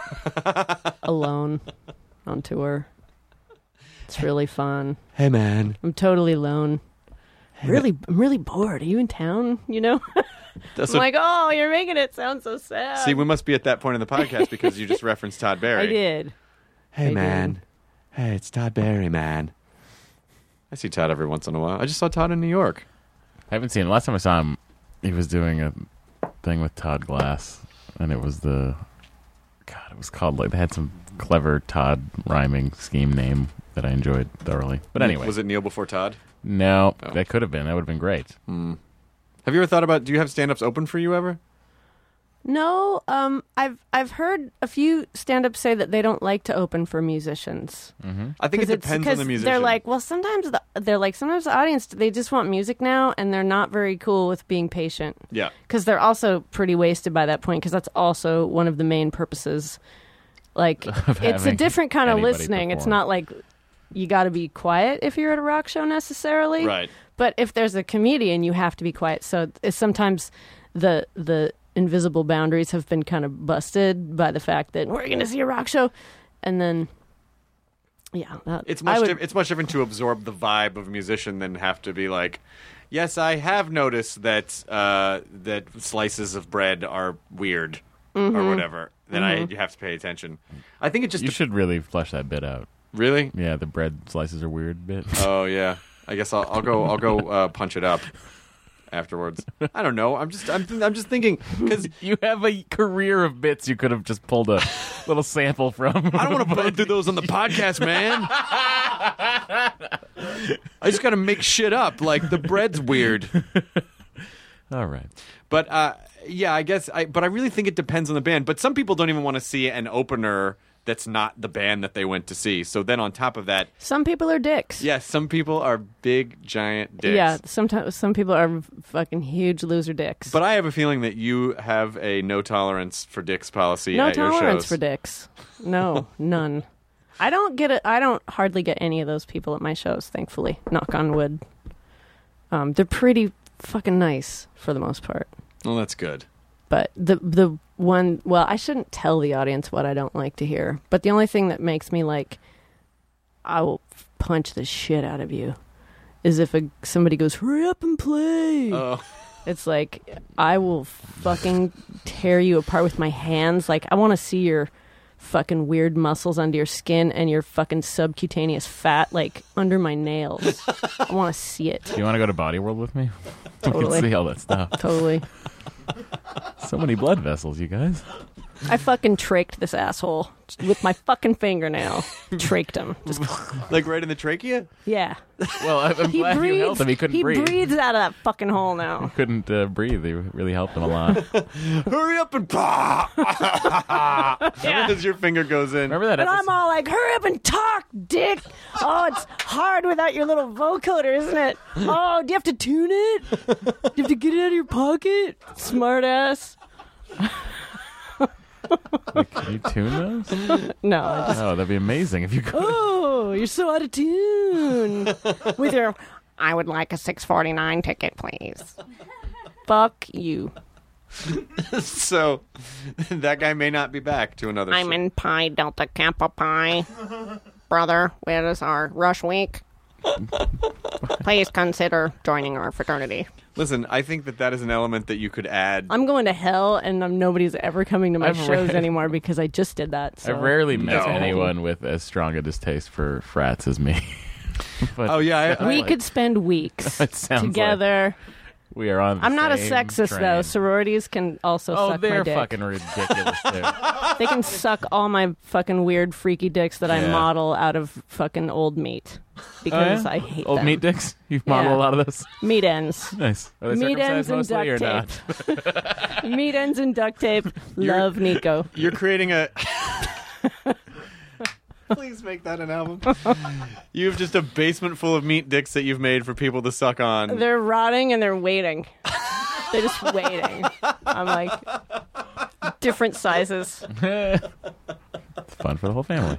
alone, on tour. It's really fun. Hey, man, I'm totally alone. I'm really bored. Are you in town? I'm like, oh, you're making it sound so sad. See, we must be at that point in the podcast because you just referenced Todd Barry. I did. Hey, man. Hey, it's Todd Barry, man. I see Todd every once in a while. I just saw Todd in New York. I haven't seen him. Last time I saw him, he was doing a thing with Todd Glass, and it was it was called, like, they had some clever Todd rhyming scheme name that I enjoyed thoroughly. But anyway. Was it Neil Before Todd? No, that could have been. That would have been great. Have you ever thought about, do you have stand-ups open for you ever? No, I've heard a few stand-ups say that they don't like to open for musicians. Mm-hmm. I think it depends on the musician. They're like, well, sometimes the audience, they just want music now, and they're not very cool with being patient. Yeah. Because they're also pretty wasted by that point, because that's also one of the main purposes Like, Of it's a having different kind of anybody listening. It's perform. not like you got to be quiet if you're at a rock show necessarily. Right. But if there's a comedian, you have to be quiet. So it's sometimes the invisible boundaries have been kind of busted by the fact that we're going to see a rock show. And then, yeah. It's much different to absorb the vibe of a musician than have to be like, yes, I have noticed that that slices of bread are weird or whatever. Then you have to pay attention. I think it just You should really flesh that bit out. Really? Yeah, the bread slices are weird bit. Oh yeah. I guess I'll go punch it up afterwards. I don't know. I'm just thinking because You have a career of bits you could have just pulled a little sample from. I don't want to put through those on the podcast, man. I just got to make shit up. Like the bread's weird. All right. But yeah, I guess. But I really think it depends on the band. But some people don't even want to see an opener that's not the band that they went to see. So then on top of that, Some people are dicks. yeah, some people are big giant dicks. Yeah, sometimes some people are fucking huge loser dicks. But I have a feeling that you have a no tolerance for dicks policy no at your tolerance shows. for dicks. No, none. I don't get it. I don't hardly get any of those people at my shows. Thankfully, knock on wood. They're pretty fucking nice for the most part. Well, that's good. But the one, well, I shouldn't tell the audience what I don't like to hear. But the only thing that makes me like, I will punch the shit out of you, is if somebody goes, hurry up and play. Oh. It's like, I will fucking tear you apart with my hands. Like, I want to see your fucking weird muscles under your skin and your fucking subcutaneous fat, like, under my nails. I want to see it. Do you want to go to Body World with me? Totally. We can see all that stuff. Totally. So many blood vessels, you guys. I fucking traked this asshole with my fucking fingernail. Traked him. Just, Like right in the trachea? yeah. Well, I'm glad you helped him. He couldn't breathe. breathes out of that fucking hole now. Couldn't breathe. You really helped him a lot. Hurry up and as your finger goes in. Remember that And episode? I'm all like, hurry up and talk, dick. Oh, it's hard without your little vocoder, isn't it? Oh, do you have to tune it? Do you have to get it out of your pocket? Smart ass. Like, can you tune those? No, I just, Oh, that'd be amazing if you could. oh, you're so out of tune. With your, I would like a 6:49 ticket, please. Fuck you. So that guy may not be back to another I'm show. in Pi Delta Kappa Pi. Brother, where is our rush week? Please consider joining our fraternity. Listen, I think that is an element that you could add. I'm going to hell, and nobody's ever coming to my I've shows read- anymore because I just did that. So. I've rarely met No. anyone with as strong a distaste for frats as me. But Oh, yeah, We like- could spend weeks It sounds together. we are on. The I'm not a same sexist, train. though. Sororities can also Oh, suck my they're dick. fucking ridiculous too. They can suck all my fucking weird, freaky dicks that I Yeah. model out of fucking old meat because I hate Old them. meat dicks. You model Yeah. a lot of those. Meat ends. Nice. Are they Meat ends circumcised and mostly duct or tape. not? Meat ends and duct tape. Love Nico. You're creating a. Please make that an album. You have just a basement full of meat dicks that you've made for people to suck on. They're rotting and they're waiting. They're just waiting. I'm like, different sizes. It's fun for the whole family.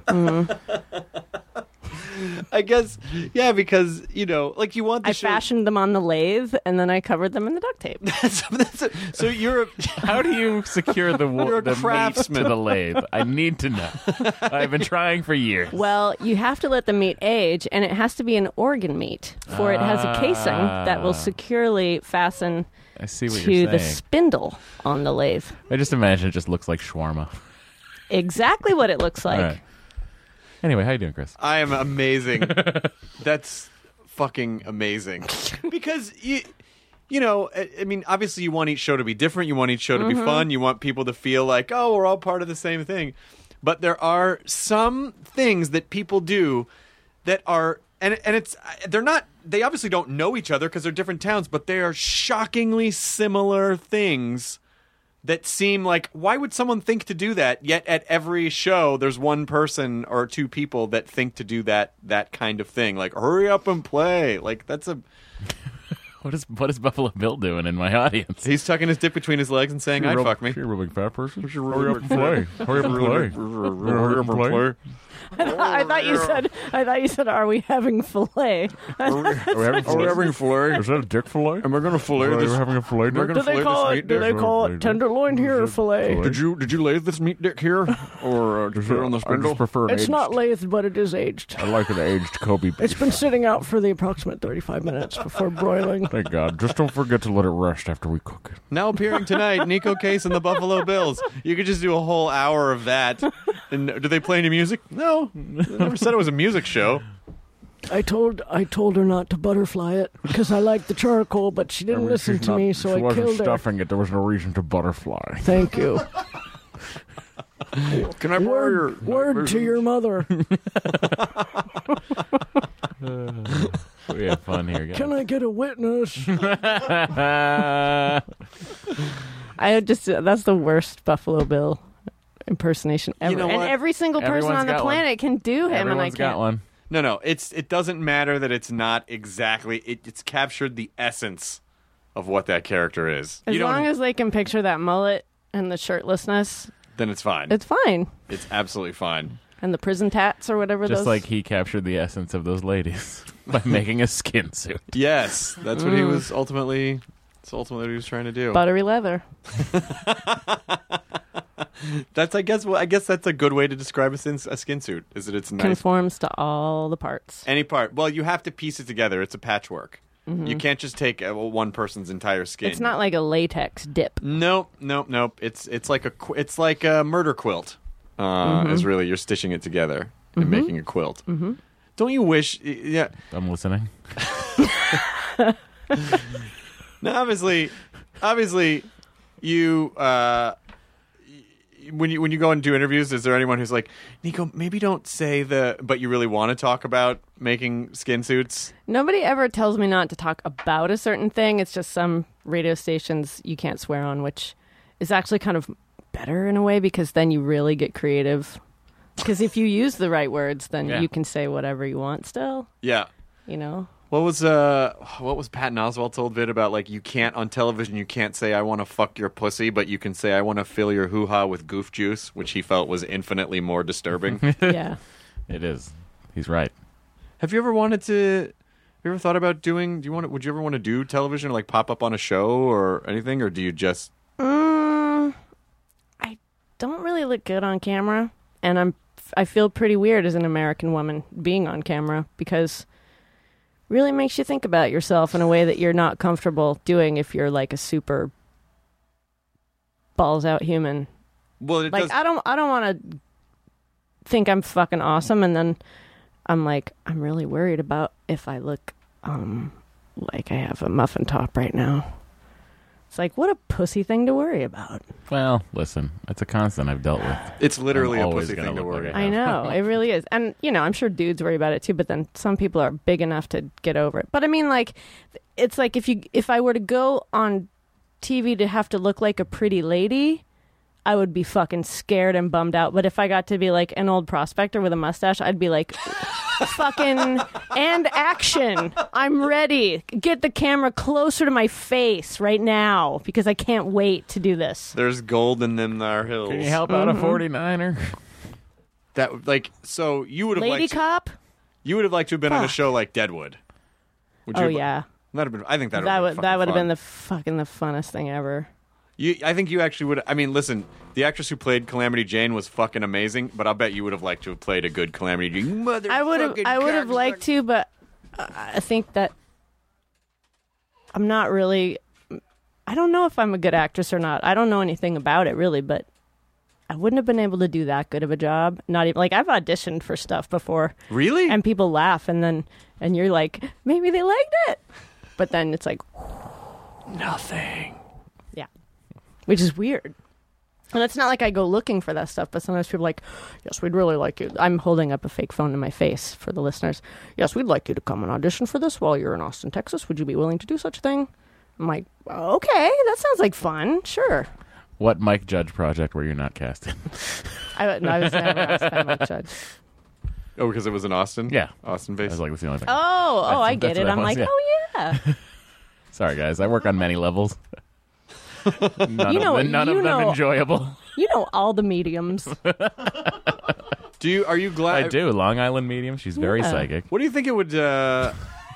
I guess, yeah, because, like you want the I show. fashioned them on the lathe and then I covered them in the duct tape. So you're a. How do you secure the You're a the meat craftsman. to the lathe? I need to know. I've been trying for years. Well, you have to let the meat age, and it has to be an organ meat, for it has a casing that will securely fasten I see what to you're the saying. spindle on the lathe. I just imagine it just looks like shawarma. Exactly what it looks like. All right. Anyway, how you doing, Chris? I am amazing. That's fucking amazing. Because I mean, obviously you want each show to be different. You want each show to be fun. You want people to feel like, oh, we're all part of the same thing. But there are some things that people do that are, and they obviously don't know each other because they're different towns, but they are shockingly similar things that seem like, why would someone think to do that? Yet at every show, there's one person or two people that think to do that kind of thing. Like, hurry up and play. Like, that's a... What is Buffalo Bill doing in my audience? He's tucking his dick between his legs and saying, "I'd fuck me." You're a real big fat person. Hurry up and play. Hurry up and play. Hurry up and play. I thought you said, "Are we having filet?" Are we having filet? Is that a dick fillet? Am I going to fillet this? Are we having a fillet dick? Do they call it tenderloin here or filet? Did you lathe this meat dick here, or just put it on the I spindle? just prefer an It's aged. not lathed, but it is aged. I like an aged Kobe beef. It's been sitting out for the approximate 35 minutes before broiling. Thank God. Just don't forget to let it rest after we cook it. Now appearing tonight, Nico Case and the Buffalo Bills. You could just do a whole hour of that. And do they play any music? No. They never said it was a music show. I told her not to butterfly it because I like the charcoal, but she didn't listen to me, so I killed her. She wasn't stuffing it. There was no reason to butterfly. Thank you. Can I borrow your word to your mother? We have fun here, guys. Can I get a witness? That's the worst Buffalo Bill impersonation ever. You know and what? every single person Everyone's on the got planet can do him, and I Everyone's can't. got one. No. It doesn't matter that it's not exactly. It's captured the essence of what that character is. As long as they can picture that mullet and the shirtlessness, then it's fine. it's fine. It's absolutely fine. And the prison tats or whatever Just those. like he captured the essence of those ladies by making a skin suit. Yes, that's what he was ultimately. That's ultimately what he was trying to do. buttery leather. That's I guess that's a good way to describe a skin suit. Is that it's nice. Conforms to all the parts. Any part. Well, you have to piece it together. It's a patchwork. You can't just take one person's entire skin. It's not like a latex dip. Nope. It's like a murder quilt. Is really you're stitching it together and making a quilt. Mm-hmm. Don't you wish? Yeah, I'm listening. Now, obviously, you when you go and do interviews, is there anyone who's like, Nico, maybe don't say but you really want to talk about making skin suits? Nobody ever tells me not to talk about a certain thing. It's just some radio stations you can't swear on, which is actually kind of better in a way because then you really get creative. Because if you use the right words, then you can say whatever you want still. Yeah. You know? What was Patton Oswalt's old bit about? Like, you can't on television. You can't say I want to fuck your pussy, but you can say I want to fill your hoo ha with goof juice, which he felt was infinitely more disturbing. Yeah, it is. He's right. Have you ever wanted to? Have you ever thought about doing? Would you ever want to do television, or like pop up on a show or anything, or do you just? I don't really look good on camera, and I feel pretty weird as an American woman being on camera because. Really makes you think about yourself in a way that you're not comfortable doing if you're like a super balls out human. Well, it does... I don't want to think I'm fucking awesome, and then I'm really worried about if I look like I have a muffin top right now. It's like, what a pussy thing to worry about. Well, listen, it's a constant I've dealt with. It's literally a pussy thing to worry about. I know, it really is. And, I'm sure dudes worry about it too, but then some people are big enough to get over it. But I mean, like, it's like if I were to go on TV to have to look like a pretty lady, I would be fucking scared and bummed out. But if I got to be like an old prospector with a mustache, I'd be like... fucking and action. I'm ready. Get the camera closer to my face right now because I can't wait to do this. There's gold in them there hills. Can you help out a 49er? That so you would have Lady liked Cop? You would have liked to have been on a show like Deadwood. Would you have, yeah. That'd have been. I think that would have been the funnest thing ever. I think you actually would. I mean, listen, the actress who played Calamity Jane was fucking amazing, but I'll bet you would have liked to have played a good Calamity Jane. I would have liked to, but I think that I'm not really. I don't know if I'm a good actress or not. I don't know anything about it really, but I wouldn't have been able to do that good of a job. Not even I've auditioned for stuff before. Really? And people laugh, and you're like, maybe they liked it, but then it's like nothing. Yeah. Which is weird. And it's not like I go looking for that stuff, but sometimes people are like, yes, we'd really like you. I'm holding up a fake phone to my face for the listeners. Yes, we'd like you to come and audition for this while you're in Austin, Texas. Would you be willing to do such a thing? I'm like, okay, that sounds like fun. Sure. What Mike Judge project were you not casted? I was never asked by Mike Judge. Oh, because it was in Austin? Yeah. Austin based. I was like, that's the only thing. I get it. I'm like, yeah. oh, yeah. Sorry, guys. I work on many levels. None of them enjoyable. You know all the mediums. Are you glad? I do. Long Island medium. She's very psychic. What do you think it would? That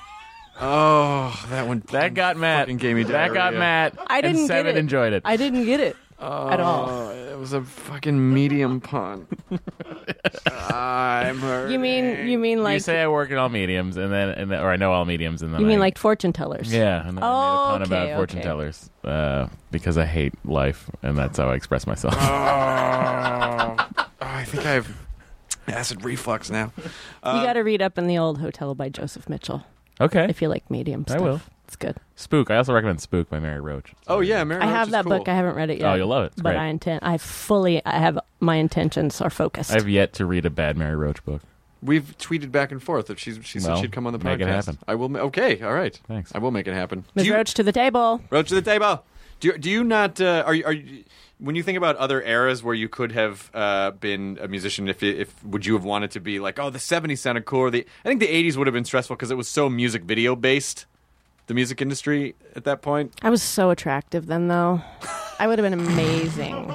one. That got Matt. Gave me that got Matt. I didn't get it. Enjoyed it. I didn't get it at all. It was a fucking medium pun. I'm hurt. You mean like you say I work in all mediums, and then or I know all mediums, and then you mean like fortune tellers? Yeah, and then I made a pun about fortune tellers because I hate life, and that's how I express myself. I think I have acid reflux now. You got to read up in The Old Hotel by Joseph Mitchell. Okay, if you like medium stuff. I will. It's good. Spook. I also recommend Spook by Mary Roach. Oh yeah, Mary Roach. I have is that cool. book. I haven't read it yet. Oh, you'll love it. It's but great. I have my intentions are focused. I have yet to read a bad Mary Roach book. We've tweeted back and forth. If she said she'd come on the podcast. Make it happen. I will. Okay, all right. Thanks. I will make it happen. Ms. Roach to the table. Roach to the table. Do you not? Are you? When you think about other eras where you could have been a musician, if would you have wanted to be like, the 70s sounded cool? I think the 80s would have been stressful because it was so music video based, the music industry at that point. I was so attractive then, though. I would have been amazing.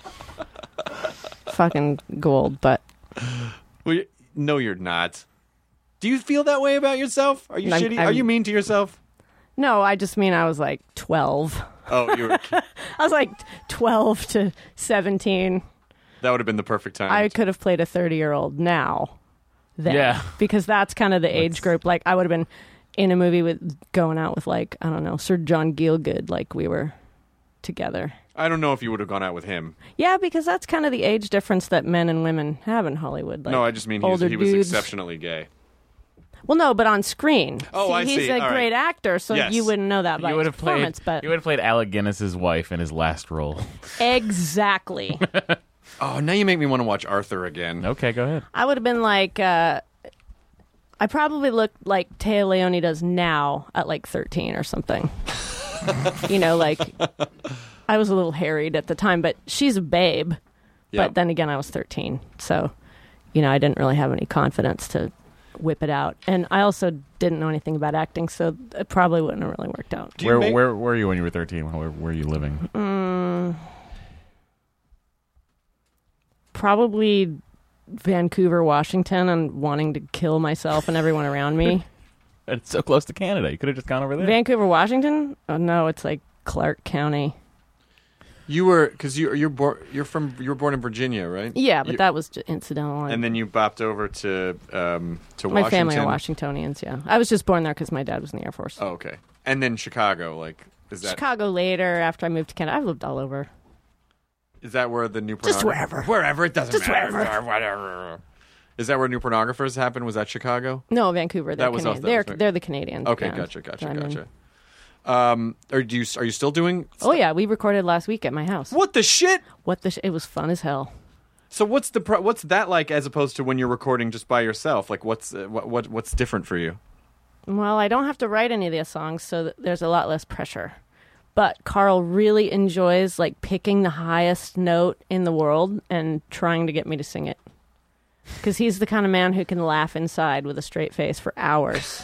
Fucking gold, but... Well, no, you're not. Do you feel that way about yourself? Are you shitty? Are you mean to yourself? No, I just mean I was like 12. Oh, you were... I was like 12 to 17. That would have been the perfect time. I could have played a 30-year-old now. Then, yeah. Because that's kind of the age group. Like, I would have been in a movie with going out with, like, I don't know, Sir John Gielgud, like we were together. I don't know if you would have gone out with him. Yeah, because that's kind of the age difference that men and women have in Hollywood. Like, no, I just mean he was exceptionally gay. Well, no, but on screen. Oh, I see. He's a great actor, so you wouldn't know that by his performance. But you would have played Alec Guinness's wife in his last role. Exactly. Oh, now you make me want to watch Arthur again. Okay, go ahead. I would have been like, I probably looked like Téa Leoni does now at like 13 or something. Like, I was a little harried at the time, but she's a babe. Yep. But then again, I was 13. So, I didn't really have any confidence to whip it out. And I also didn't know anything about acting, so it probably wouldn't have really worked out. Where were you when you were 13? Where were you living? Probably Vancouver, Washington, and wanting to kill myself and everyone around me. It's so close to Canada. You could have just gone over there. Vancouver, Washington? Oh, no, it's like Clark County. You were, because you were born in Virginia, right? Yeah, but that was just incidental. And then you bopped over to Washington. My family are Washingtonians. Yeah, I was just born there because my dad was in the Air Force. Oh, okay. And then Chicago, is that Chicago later after I moved to Canada? I've lived all over. Is that where the new just wherever it doesn't just matter. Wherever. Whatever. Is that where New Pornographers happened? Was that Chicago? No, Vancouver. They're the Canadians. Okay, gotcha. Are you still doing? Oh yeah, we recorded last week at my house. What the shit? It was fun as hell. So what's that like as opposed to when you're recording just by yourself? Like what's different for you? Well, I don't have to write any of the songs, so there's a lot less pressure. But Carl really enjoys like picking the highest note in the world and trying to get me to sing it. Because he's the kind of man who can laugh inside with a straight face for hours.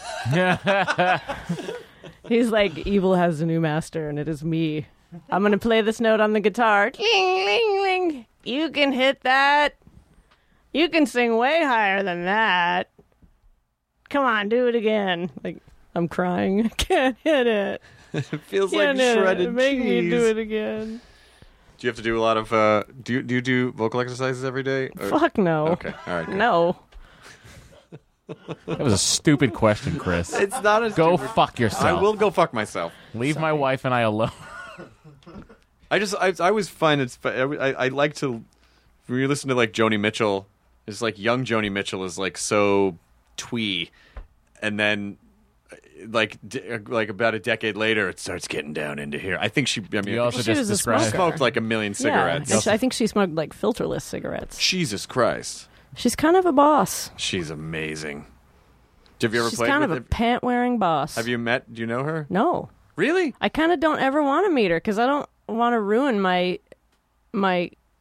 He's like, evil has a new master, and it is me. I'm going to play this note on the guitar. Ling, ling, ling. You can hit that. You can sing way higher than that. Come on, do it again. Like, I'm crying. I can't hit it. It feels like shredded cheese. Make me do it again. Do you have to do a lot of... do you do vocal exercises every day? Or? Fuck no. Okay, all right. Good. No. That was a stupid question, Chris. It's not a Go fuck yourself. I will go fuck myself. Leave my wife and I alone. I always find I like to... When you listen to like Joni Mitchell, it's like young Joni Mitchell is like so twee. And then... Like about a decade later, it starts getting down into here. I think she smoked like a million cigarettes. Yeah, I think she smoked like filterless cigarettes. Jesus Christ. She's kind of a boss. She's amazing. Have you ever She's played kind with of a pant-wearing boss. Have you met? Do you know her? No. Really? I kind of don't ever want to meet her because I don't want to ruin my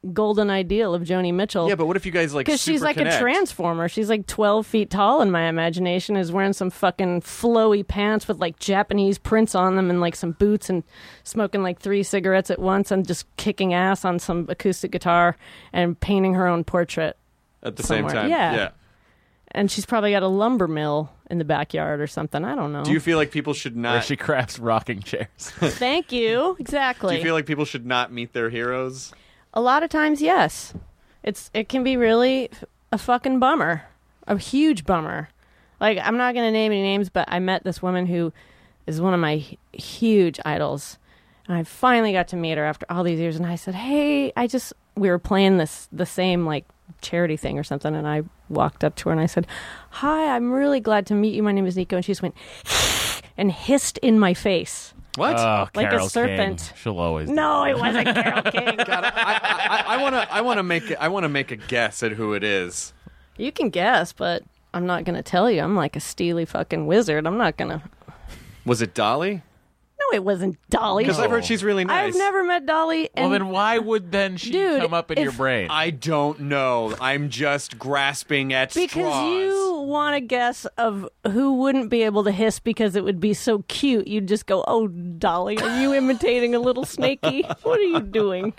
golden ideal of Joni Mitchell. Yeah, but what if you guys like Because she's super like connect? a transformer. She's like 12 feet tall in my imagination, is wearing some fucking flowy pants with like Japanese prints on them and like some boots and smoking like 3 cigarettes at once and just kicking ass on some acoustic guitar and painting her own portrait. At the somewhere. same time. Yeah. And she's probably got a lumber mill in the backyard or something. I don't know. Do you feel like people should not... Where she crafts rocking chairs. Thank you. Exactly. Do you feel like people should not meet their heroes? A lot of times, yes. It can be really a fucking bummer. A huge bummer. Like, I'm not going to name any names, but I met this woman who is one of my huge idols. And I finally got to meet her after all these years. And I said, hey, we were playing the same, like, charity thing or something. And I walked up to her and I said, hi, I'm really glad to meet you. My name is Nico. And she just went and hissed in my face. What? Oh, like Carol a serpent. King. She'll always. No, it wasn't Carol King. God, I want to make a guess at who it is. You can guess, but I'm not going to tell you. I'm like a steely fucking wizard. I'm not going to. Was it Dolly? No, it wasn't Dolly. Because I've heard she's really nice. I've never met Dolly. Well, And then why would then she come up in your brain? I don't know. I'm just grasping at because straws. you want to guess of who wouldn't be able to hiss because it would be so cute. You'd just go, oh, Dolly, are you imitating a little snaky? What are you doing?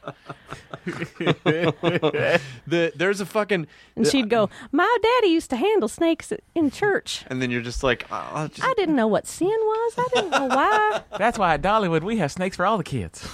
There's a fucking... And she'd go, my daddy used to handle snakes in church. And then you're just like... I didn't know what sin was. I didn't know why. That's why at Dollywood we have snakes for all the kids.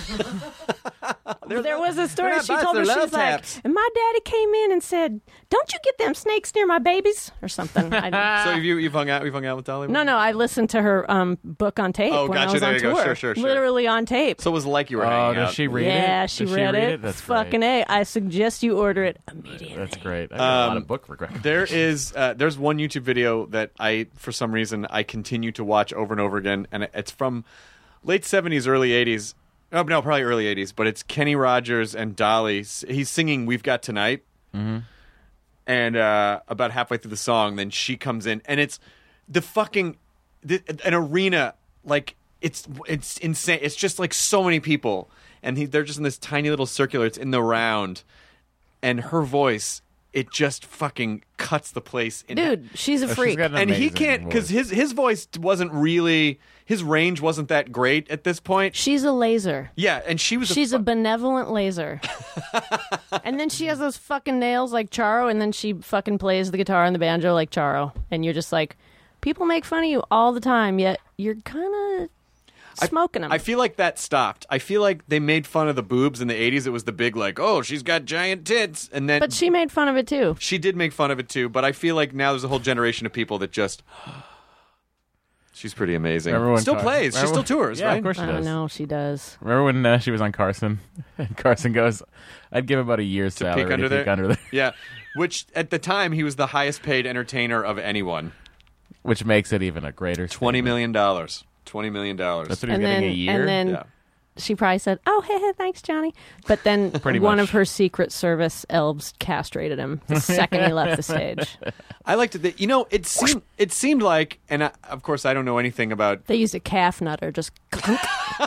There was a story not she bites, told me. they're She love was like, taps. and my daddy came in and said, don't you get them snakes near my babies? Or something. So you've hung out with Dolly? No, I listened to her book on tape when I gotcha. was There on you go. tour. Sure. Literally on tape. So it was like you were hanging out. Does she read it? Yeah, she Does read it. That's fucking great. A. I suggest you order it immediately. That's great. I got a lot of book recommendations. There's one YouTube video that for some reason, I continue to watch over and over again, and it's from late 70s, early 80s. Oh, no, probably early 80s, but it's Kenny Rogers and Dolly. He's singing We've Got Tonight. Mm-hmm. And about halfway through the song, then she comes in, and it's an arena, like, it's insane. It's just like so many people, and they're just in this tiny little circular. It's in the round, and her voice, it just fucking cuts the place. Dude, she's a freak. And he can't, because his voice wasn't really, his range wasn't that great at this point. She's a laser. Yeah, and she's a benevolent laser. And then she has those fucking nails like Charo, and then she fucking plays the guitar and the banjo like Charo. And you're just like, people make fun of you all the time, yet you're kind of smoking them. I feel like that stopped. I feel like they made fun of the boobs in the 80s. It was the big, like, oh, she's got giant tits. And then But she made fun of it too. She did make fun of it too, but I feel like now there's a whole generation of people that just... She's pretty amazing. Still plays. She still tours, yeah, right? Of course she does. I know, she does. Remember when she was on Carson? And Carson goes, I'd give about a year's salary Peek under to peek there. under there. Yeah, which at the time he was the highest paid entertainer of anyone. Which makes it even a greater $20 million. $20 million. That's what he's getting a year? And then Yeah. she probably said, oh, hey, thanks, Johnny. But then Pretty one much. of her Secret Service elves castrated him the second he left the stage. I liked it. It seemed like, and of course I don't know anything about They used a calf nutter, just clunk.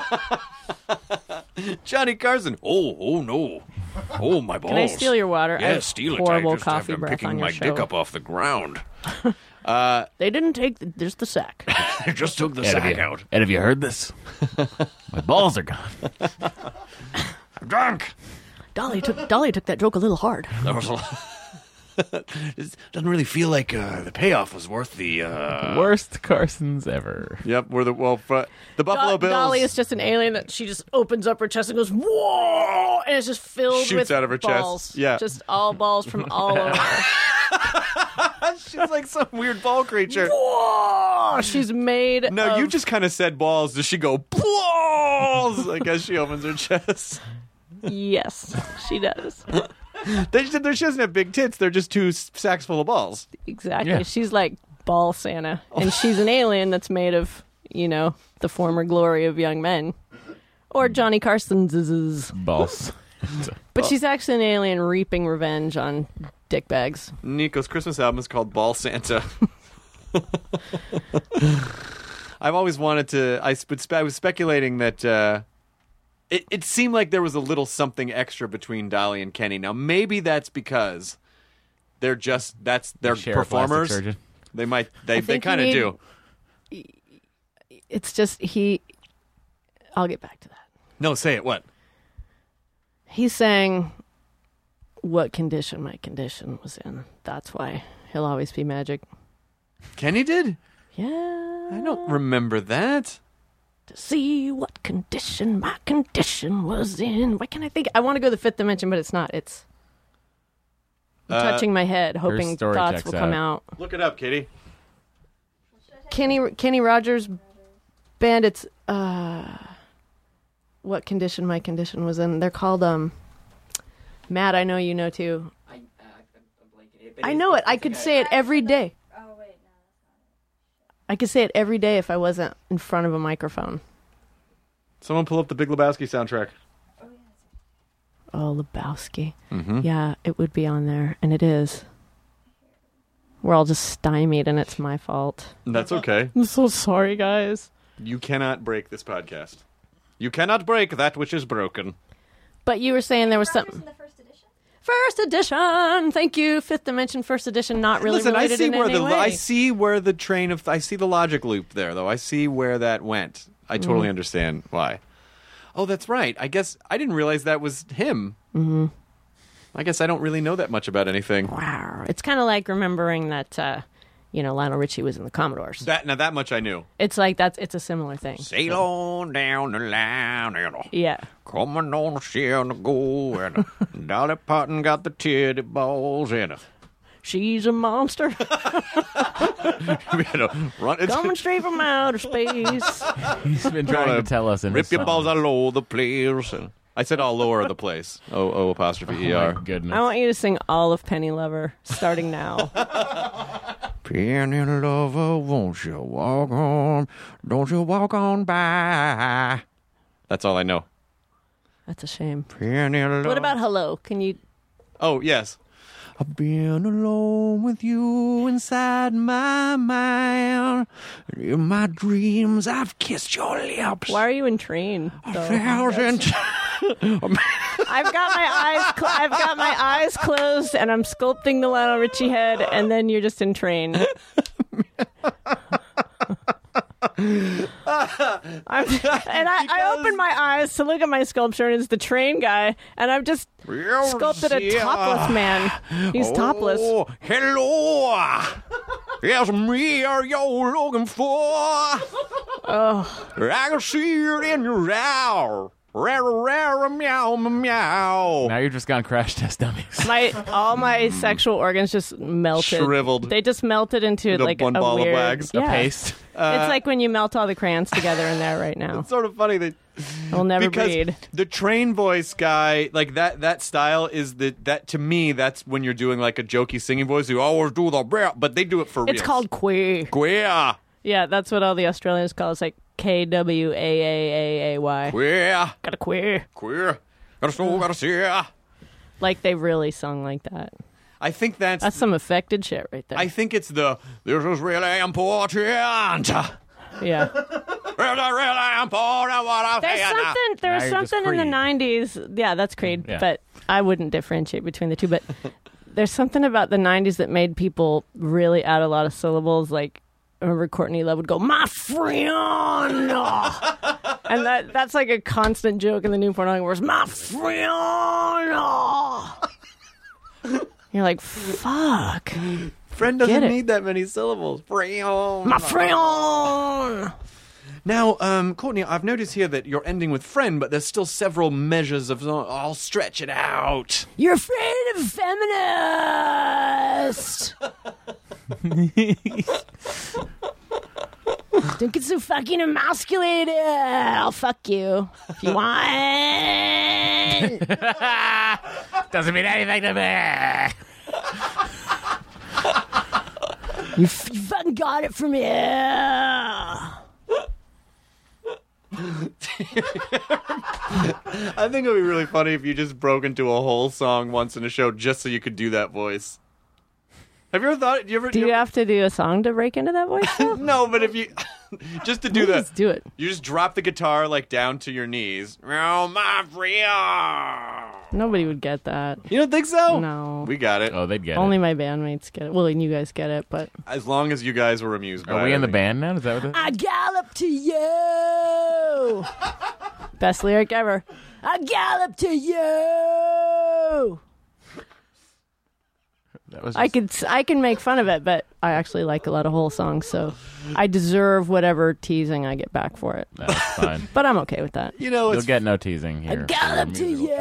Johnny Carson. Oh no. Oh, my balls. Can I steal your water? I Yeah, have steal it. horrible I just coffee I'm breath picking on your my show. dick up off the ground. They didn't take just the sack. I just took the And sack have you- out. And have you heard this? My balls are gone. I'm drunk. Dolly took that joke a little hard. That was a lot. It doesn't really feel like the payoff was worth the Worst Carsons ever. Yep, we're the Buffalo Bills. Dolly is just an alien that she just opens up her chest and goes, whoa! And it's just filled Shoots with out of her chest. balls. Yeah. Just all balls from all over. She's like some weird ball creature. Whoa! She's made No, of... you just kind of said balls. Does she go balls? I guess she opens her chest. Yes, she does. She doesn't have big tits. They're just two sacks full of balls. Exactly. Yeah. She's like Ball Santa. And she's an alien that's made of, the former glory of young men. Or Johnny Carson's. Balls. But she's actually an alien reaping revenge on dickbags. Nico's Christmas album is called Ball Santa. I've always wanted to. I was speculating that It seemed like there was a little something extra between Dolly and Kenny. Now maybe that's because they're they're share a plastic performers. surgeon. They kind of do. It's just I'll get back to that. No, say it. What? He's saying what condition my condition was in. That's why he'll always be magic. Kenny did? Yeah. I don't remember that. To see what condition my condition was in. Why can't I think? I want to go to the fifth dimension, but it's not. It's I'm touching my head, hoping story thoughts checks will come out. Look it up, Katie. Kenny Rogers band. It's what condition my condition was in. They're called Matt. I know you know too. I know it. I could say it every day. I could say it every day if I wasn't in front of a microphone. Someone pull up the Big Lebowski soundtrack. Oh, Lebowski. Mm-hmm. Yeah, it would be on there, and it is. We're all just stymied, and it's my fault. That's okay. I'm so sorry, guys. You cannot break this podcast. You cannot break that which is broken. But you were saying there was something. First edition. Thank you. Fifth dimension, first edition. Not really related in any way. I see where the train of. I see the logic loop there, though. I see where that went. I totally understand why. Oh, that's right. I guess I didn't realize that was him. Mm-hmm. I guess I don't really know that much about anything. Wow. It's kind of like remembering that, Lionel Richie was in the Commodores. That much I knew. It's like it's a similar thing. Sail on down the line, yeah. Coming on the shell to go, and Dolly Parton got the titty balls in her. She's a monster. We had to run. Coming straight from outer space. He's been trying to tell us in rip his your song. balls all over the place. I said all over the place. O apostrophe ER. Oh my goodness. I want you to sing all of Penny Lover, starting now. Penny lover, won't you walk on? Don't you walk on by? That's all I know. That's a shame. Penny lover. What about Hello? Can you... Oh, yes. I've been alone with you inside my mind. In my dreams, I've kissed your lips. Why are you in train? I've got my eyes closed, and I'm sculpting the Lionel Richie head, and then you're just in train. I open my eyes to look at my sculpture, and it's the train guy, and I've just sculpted a topless man. He's topless. Hello. It's me you're looking for. Oh. I can see it in your eye. Meow, meow. Now you've just gone crash test dummies. All my sexual organs just melted. Shriveled. They just melted into like one a ball weird, of wax. A paste. It's like when you melt all the crayons together in there right now. It's sort of funny that I'll never because breed. The train voice guy, like that style is that to me that's when you're doing like a jokey singing voice. You always do the brr, but they do it for real. It's called queer. Queer. Yeah, that's what all the Australians call it. It's like KWAAAAY. Queer. Got a queer. Queer. Gotta see. Like they really sung like that. I think that's some affected shit right there. I think it's this is really important. Yeah. Really important what I There's something in the 90s. Yeah, that's Creed. Yeah. But I wouldn't differentiate between the two. But there's something about the 90s that made people really add a lot of syllables. Like, I remember Courtney Love would go, my friend. And that's like a constant joke in the new porno where it's my friend. You're like, fuck. Friend doesn't need that many syllables. Friend. My friend. Now, Courtney, I've noticed here that you're ending with friend, but there's still several measures of I'll stretch it out. You're afraid of feminist. Don't get so fucking emasculated. I'll fuck you if you want. Doesn't mean anything to me. You fucking got it from here. I think it would be really funny if you just broke into a whole song once in a show just so you could do that voice. Have you ever thought? Do you have to do a song to break into that voice? No, but if you Just to do Please do it. You just drop the guitar like down to your knees. Oh, my friend. Nobody would get that. You don't think so? No. We got it. Oh, they'd get Only it. my bandmates get it. Well, and you guys get it, but... As long as you guys were amused by it. Are we in the band now? Is that what I gallop to you! Best lyric ever. I gallop to you! That was I can make fun of it, but I actually like a lot of whole songs, so I deserve whatever teasing I get back for it. That's fine. But I'm okay with that. You know, You'll get no teasing here. I gallop to you!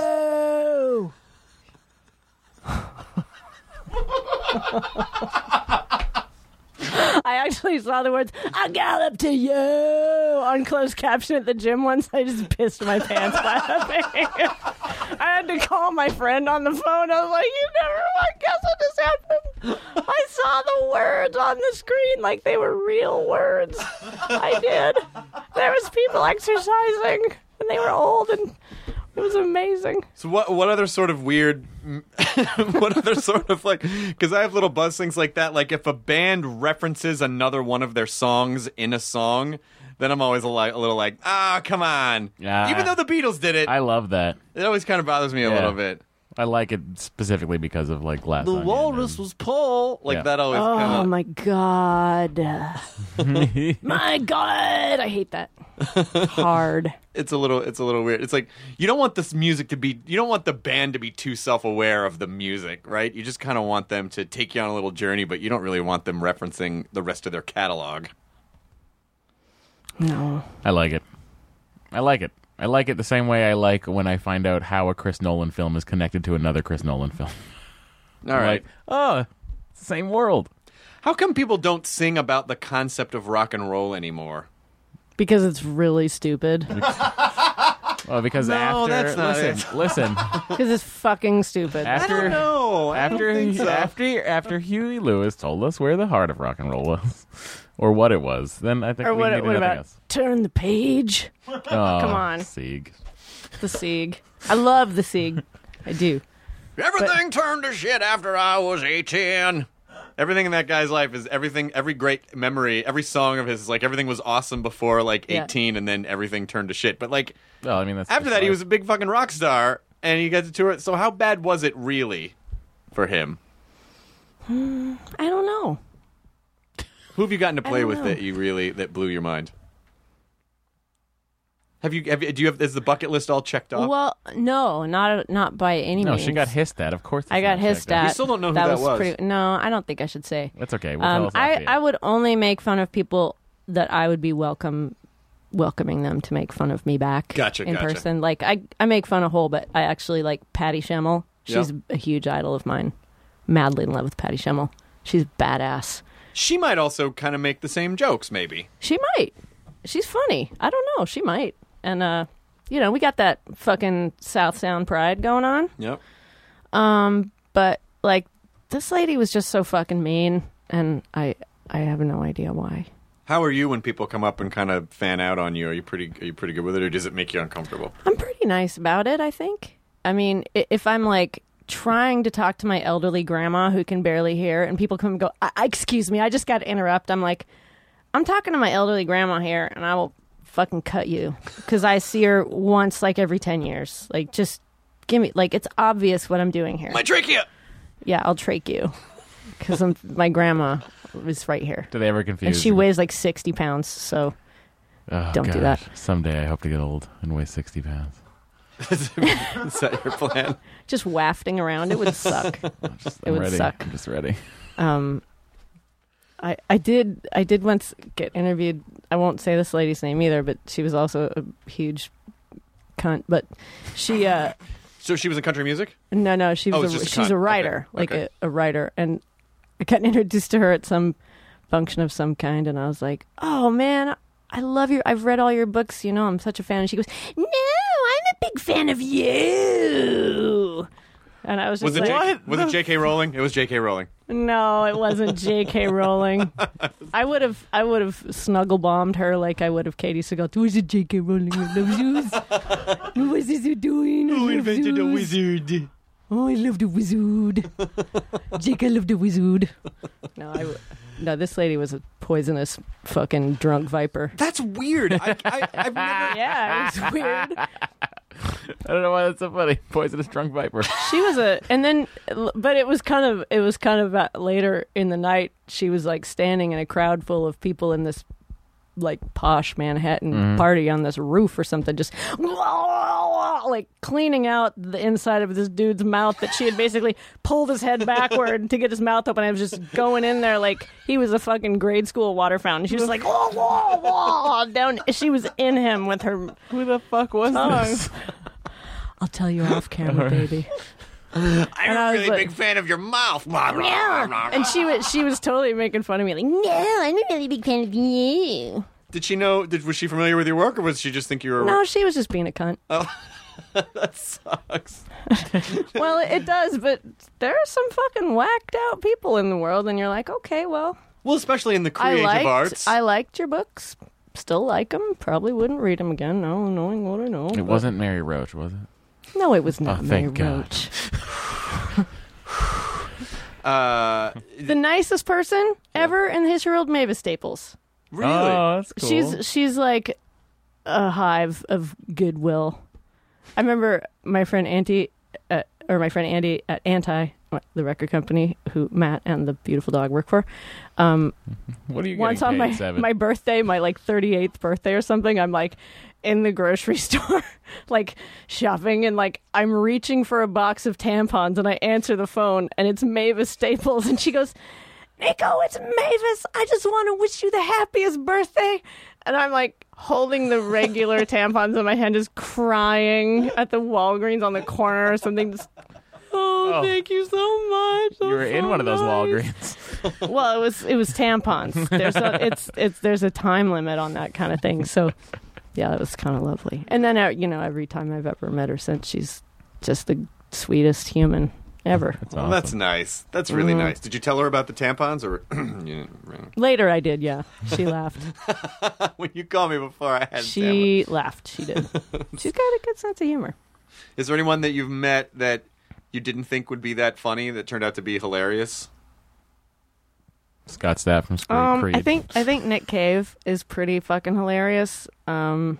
I actually saw the words, I gallop to you, on closed caption at the gym once. I just pissed my pants laughing. I had to call my friend on the phone. I was like, you never want to guess what just happened. I saw the words on the screen like they were real words. I did. There was people exercising, and they were old, and it was amazing. So what other sort of weird, what other sort of like, because I have little buzz things like that, like if a band references another one of their songs in a song, then I'm always a little like, come on. Even though the Beatles did it. I love that. It always kind of bothers me a little bit. I like it specifically because of like Glass The Onion walrus was Paul. Like Yeah. that always kind Oh of. my God. My God. I hate that. Hard. It's a little weird. It's like you don't want this music to be. You don't want the band to be too self-aware of the music, right? You just kind of want them to take you on a little journey, but you don't really want them referencing the rest of their catalog. No. I like it. I like it. I like it the same way I like when I find out how a Chris Nolan film is connected to another Chris Nolan film. All right. Like, oh, it's the same world. How come people don't sing about the concept of rock and roll anymore? Because it's really stupid. Well, because No, after that's not listen, Because it's fucking stupid. after I don't know. I don't think so. after Huey Lewis told us where the heart of rock and roll was, or what it was, then I think Or we what can do nothing about else. turn the page? Oh, Come on. Sieg. The Sieg. I love the Sieg. I do. Everything turned to shit after I was 18. Everything in that guy's life is everything. Every great memory, every song of his is like everything was awesome before like 18, and then everything turned to shit. But like, well, I mean, that's after that, he was a big fucking rock star, and he got to tour it. So how bad was it really for him? I don't know. Who have you gotten to play don't with know. that blew your mind? Is the bucket list all checked off? Well, no, not by any No, means. she got hissed at. Of course, it's I got not hissed checked out. at. We still don't know who that was. Pretty, no, I don't think I should say. That's okay. We'll tell us I after you. would only make fun of people that I would be welcoming them to make fun of me back. Gotcha, in gotcha. person. Like I make fun of Hole, but I actually like Patty Schemmel. She's Yep. a huge idol of mine. Madly in love with Patty Schemmel. She's badass. She might also kind of make the same jokes, maybe. She might. She's funny. I don't know. She might. And we got that fucking South Sound pride going on. Yep. But like this lady was just so fucking mean, and I have no idea why. How are you when people come up and kind of fan out on you? Are you pretty good with it, or does it make you uncomfortable? I'm pretty nice about it, I think. I mean, if I'm like trying to talk to my elderly grandma who can barely hear, and people come and go, excuse me, I just got to interrupt. I'm like, I'm talking to my elderly grandma here, and I will fucking cut you because I see her once like every 10 years. Like, just give me, like, it's obvious what I'm doing here. My trachea! Yeah, I'll trach you because my grandma is right here. Do they ever confuse And she you? weighs like 60 pounds, so Oh, don't do gosh. that. Someday I hope to get old and weigh 60 pounds. Is that your plan? just wafting around, it would suck. It I'm would ready. suck. I'm just ready. I did once get interviewed. I won't say this lady's name either, but she was also a huge cunt. But she, So she was in country music? no, she Oh, was it's just a she's cunt. a writer, Okay. like Okay. a writer, and I got introduced to her at some function of some kind, and I was like, "Oh man, I love you. I've read all your books. You know, I'm such a fan." And she goes, "No, I'm a big fan of you." And I was just like, Was it J.K. Rowling? It was J.K. Rowling. No, it wasn't J.K. Rowling. I would have snuggle bombed her like I would have Katie Seagal. Was it J.K. Rowling? I love Zeus. What is this doing? Who invented a wizard? Oh, I love the wizard. Jake, I love the wizard. No, this lady was a poisonous fucking drunk viper. That's weird. I've never. Yeah, it's weird. I don't know why that's so funny. Poisonous drunk viper. She was but it was kind of later in the night. She was like standing in a crowd full of people in this like posh Manhattan party on this roof or something, just like cleaning out the inside of this dude's mouth that she had basically pulled his head backward to get his mouth open. I was just going in there like he was a fucking grade school water fountain. She was like, down. She was in him with her. Who the fuck was this? I'll tell you off camera, baby. I'm a really big fan of your mouth. Yeah. And she was totally making fun of me, like, no, I'm a really big fan of you. Did she know? Was she familiar with your work, or was she just think you were? No, she was just being a cunt. Oh, that sucks. Well, it does, but there are some fucking whacked out people in the world, and you're like, okay, well, especially in the creative arts. I liked your books. Still like them. Probably wouldn't read them again. No, knowing what I know. It wasn't Mary Roach, was it? No, it was not Mary thank God. Roach. The nicest person ever in the history of Mavis Staples. Really? Oh, that's cool. She's like a hive of goodwill. I remember my friend Andy at Anti, the record company who Matt and the beautiful dog work for. What are you once on my birthday, my like 38th birthday or something, I'm like in the grocery store, like shopping, and like I'm reaching for a box of tampons, and I answer the phone, and it's Mavis Staples, and she goes, Nico, it's Mavis. I just want to wish you the happiest birthday. And I'm like holding the regular tampons in my hand, just crying at the Walgreens on the corner or something. Just, thank you so much. You were in one of those Walgreens. Well, it was tampons. There's a time limit on that kind of thing. So yeah, it was kind of lovely. And then every time I've ever met her since, she's just the sweetest human ever. That's awesome. Well, that's nice. That's really nice. Did you tell her about the tampons, or later? I did. Yeah, she laughed. When you called me before, I had. She laughed. She did. She's got a good sense of humor. Is there anyone that you've met that you didn't think would be that funny that turned out to be hilarious? Scott Stapp from Creed. I think Nick Cave is pretty fucking hilarious. I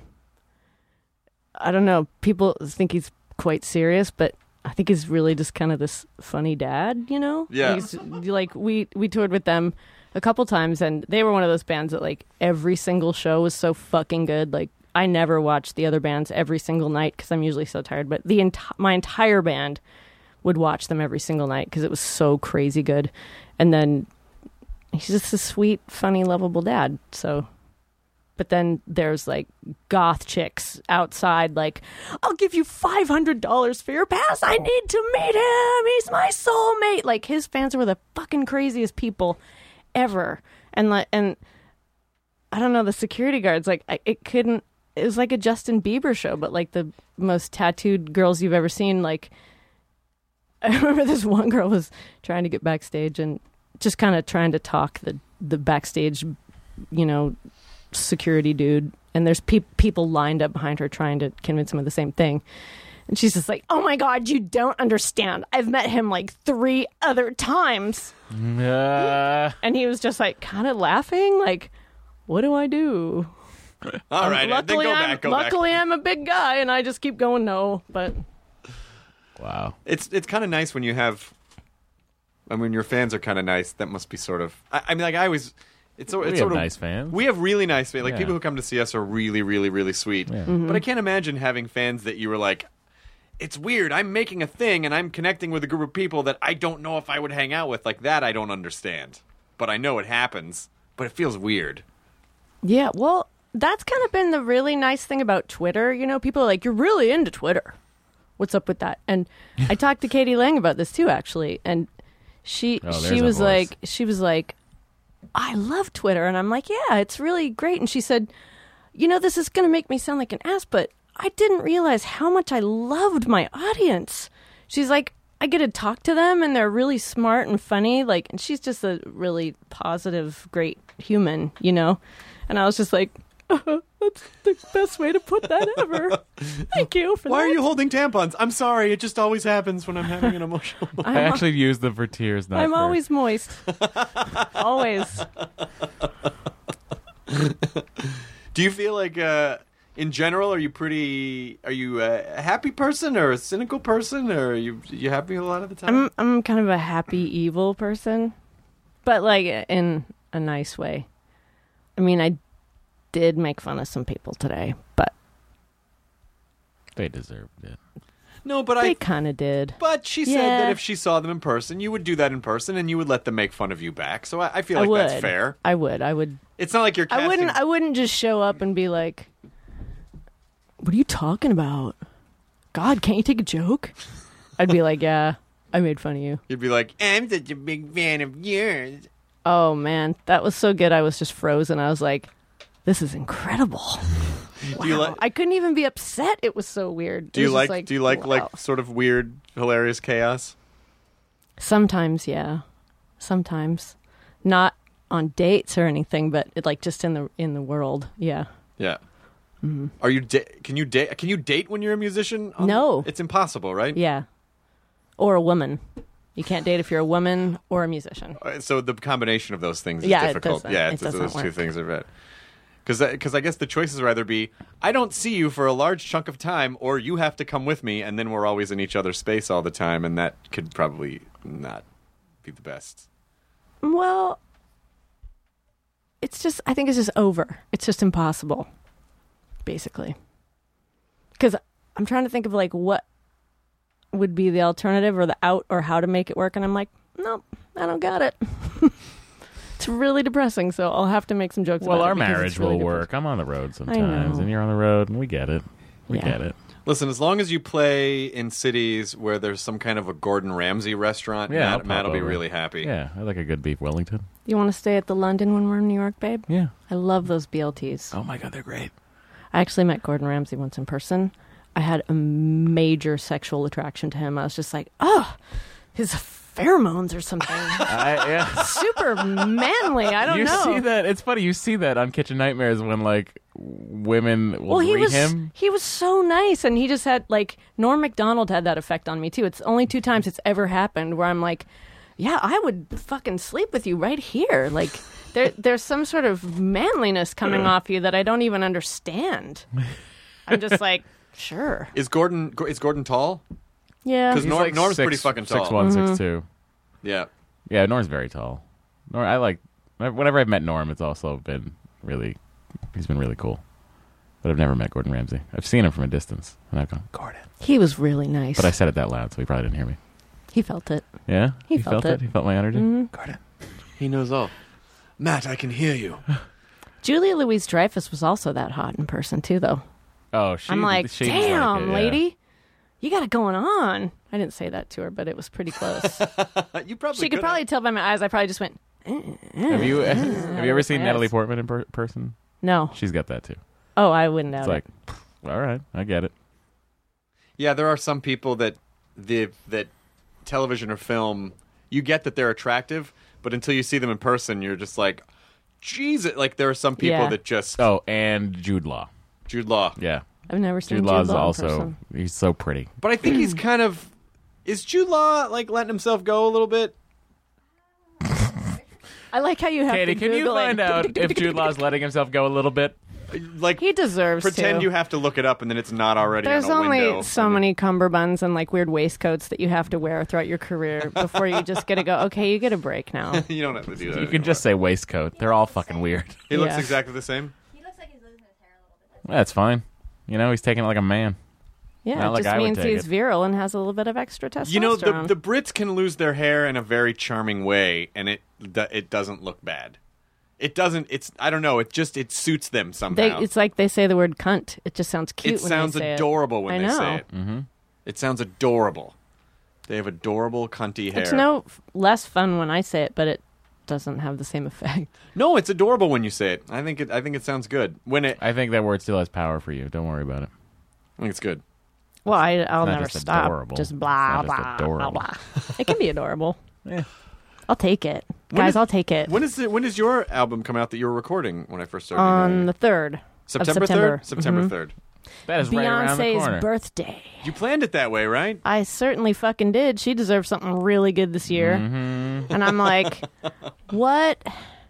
don't know. People think he's quite serious, but I think he's really just kind of this funny dad, you know? Yeah. He's like, we toured with them a couple times, and they were one of those bands that like every single show was so fucking good. Like I never watched the other bands every single night because I'm usually so tired, but my entire band would watch them every single night because it was so crazy good. And then he's just a sweet, funny, lovable dad. So, but then there's like goth chicks outside, like, I'll give you $500 for your pass. I need to meet him. He's my soulmate. Like his fans were the fucking craziest people ever. And I don't know, the security guards, like it was like a Justin Bieber show, but like the most tattooed girls you've ever seen. Like I remember this one girl was trying to get backstage and just kind of trying to talk the backstage, security dude, and there's people lined up behind her trying to convince him of the same thing, and she's just like, oh my God, you don't understand, I've met him like 3 other times. And he was just like kind of laughing like, what do I do? All right, luckily I'm a big guy and I just keep going no. But wow, it's kind of nice when you have, I mean, your fans are kind of nice. That must be sort of, I mean, like I always, it's sort of nice fans. We have really nice fans. Like people who come to see us are really, really, really sweet. Yeah. Mm-hmm. But I can't imagine having fans that you were like, it's weird. I'm making a thing and I'm connecting with a group of people that I don't know if I would hang out with. Like that, I don't understand. But I know it happens. But it feels weird. Yeah, well, that's kind of been the really nice thing about Twitter. People are like, you're really into Twitter. What's up with that? And I talked to Katie Lang about this too, actually. And she was like, I love Twitter. And I'm like, yeah, it's really great. And she said, this is going to make me sound like an ass, but I didn't realize how much I loved my audience. She's like, I get to talk to them and they're really smart and funny. Like, and she's just a really positive, great human, And I was just like, That's the best way to put that ever. Thank you for that. Why are you holding tampons? I'm sorry. It just always happens when I'm having an emotional moment. I actually use them for tears, not I'm for... always moist. Always. Do you feel like, in general, are you a happy person or a cynical person, or are you happy a lot of the time? I'm kind of a happy evil person, but like in a nice way. I mean, I did make fun of some people today, but they deserved it. No, but they kind of did. But she said that if she saw them in person, you would do that in person, and you would let them make fun of you back. So I feel like that's fair. I would. It's not like you're casting... I wouldn't just show up and be like, "What are you talking about? God, can't you take a joke?" I'd be like, "Yeah, I made fun of you." You'd be like, "I'm such a big fan of yours." Oh man, that was so good. I was just frozen. I was like, "This is incredible." Wow. I couldn't even be upset. It was so weird. Do you like sort of weird, hilarious chaos? Sometimes, yeah. Sometimes, not on dates or anything, but like just in the world. Yeah. Yeah. Mm-hmm. Are you? Can you date when you're a musician? No, it's impossible, right? Yeah. Or a woman. You can't date if you're a woman or a musician. So the combination of those things is difficult. It doesn't those work. Two things are bad. Because I guess the choices would either be, I don't see you for a large chunk of time, or you have to come with me, and then we're always in each other's space all the time, and that could probably not be the best. Well, I think it's just over. It's just impossible, basically. Because I'm trying to think of like what would be the alternative or the out or how to make it work, and I'm like, nope, I don't got it. It's really depressing, so I'll have to make some jokes about it. Well, our marriage will work. I'm on the road sometimes, and you're on the road, and we get it. We get it. Listen, as long as you play in cities where there's some kind of a Gordon Ramsay restaurant, Matt will be really happy. Yeah, I like a good beef Wellington. You want to stay at the London when we're in New York, babe? Yeah. I love those BLTs. Oh my God, they're great. I actually met Gordon Ramsay once in person. I had a major sexual attraction to him. I was just like, oh, his pheromones or something. Super manly. I don't know. You see that? It's funny. You see that on Kitchen Nightmares when like women will greet him. He was so nice, and he just had like Norm Macdonald had that effect on me too. It's only 2 times it's ever happened where I'm like, yeah, I would fucking sleep with you right here. Like there's some sort of manliness coming off you that I don't even understand. I'm just like, sure. Is Gordon tall? Yeah, because Norm's pretty fucking tall. 6'1", 6'2". Yeah, yeah. Norm's very tall. Whenever I've met Norm, it's also been he's been really cool. But I've never met Gordon Ramsay. I've seen him from a distance, and I've gone, Gordon. He was really nice. But I said it that loud, so he probably didn't hear me. He felt it. Yeah, he felt it. He felt my energy. Mm-hmm. Gordon, he knows all. Matt, I can hear you. Julia Louis-Dreyfus was also that hot in person too, though. Oh, I'm like, damn, lady. You got it going on. I didn't say that to her, but it was pretty close. She could probably tell by my eyes. I probably just went. Have you ever seen Natalie Portman in person? No. She's got that too. Oh, I wouldn't doubt it. It's like, all right, I get it. Yeah, there are some people that television or film, you get that they're attractive, but until you see them in person, you're just like, Jesus. Like there are some people that just. Oh, and Jude Law. Jude Law. Yeah. I've never seen Jude Law Law's also. He's so pretty. But I think he's kind of. Is Jude Law like letting himself go a little bit? I like how you have Katie, to can Google you find out if Jude Law's letting himself go a little bit? Like he deserves pretend to. you have to look it up and then it's not already There's on a only window. so many cummerbunds and like weird waistcoats that you have to wear throughout your career before you just get to go, okay, you get a break now. You don't have to do that. You can just say waistcoat. They're all fucking weird. He looks exactly the same? He looks like he's losing his hair a little bit. That's fine. You know, he's taking it like a man. Yeah, Not it like just I would means take he's it. virile and has a little bit of extra testosterone. You know, the Brits can lose their hair in a very charming way, and it doesn't look bad. It doesn't. It's I don't know. It suits them somehow. It's like they say the word cunt. It just sounds cute. It sounds adorable when they say it. Mm-hmm. It sounds adorable. They have adorable cunty hair. It's no less fun when I say it, but it doesn't have the same effect. No, it's adorable when you say it. I think it sounds good when it. I think that word still has power for you. Don't worry about it. I think it's good. Well, I'll not never just stop. adorable. Just blah It's not just blah adorable. blah blah. It can be adorable. Yeah. I'll take it, guys. I'll take it. When does your album come out that you were recording when I first started? On the 3rd. September 3rd? September 3rd. That is right around the corner. Beyonce's birthday. You planned it that way, right? I certainly fucking did. She deserves something really good this year. Mm-hmm. And I'm like, what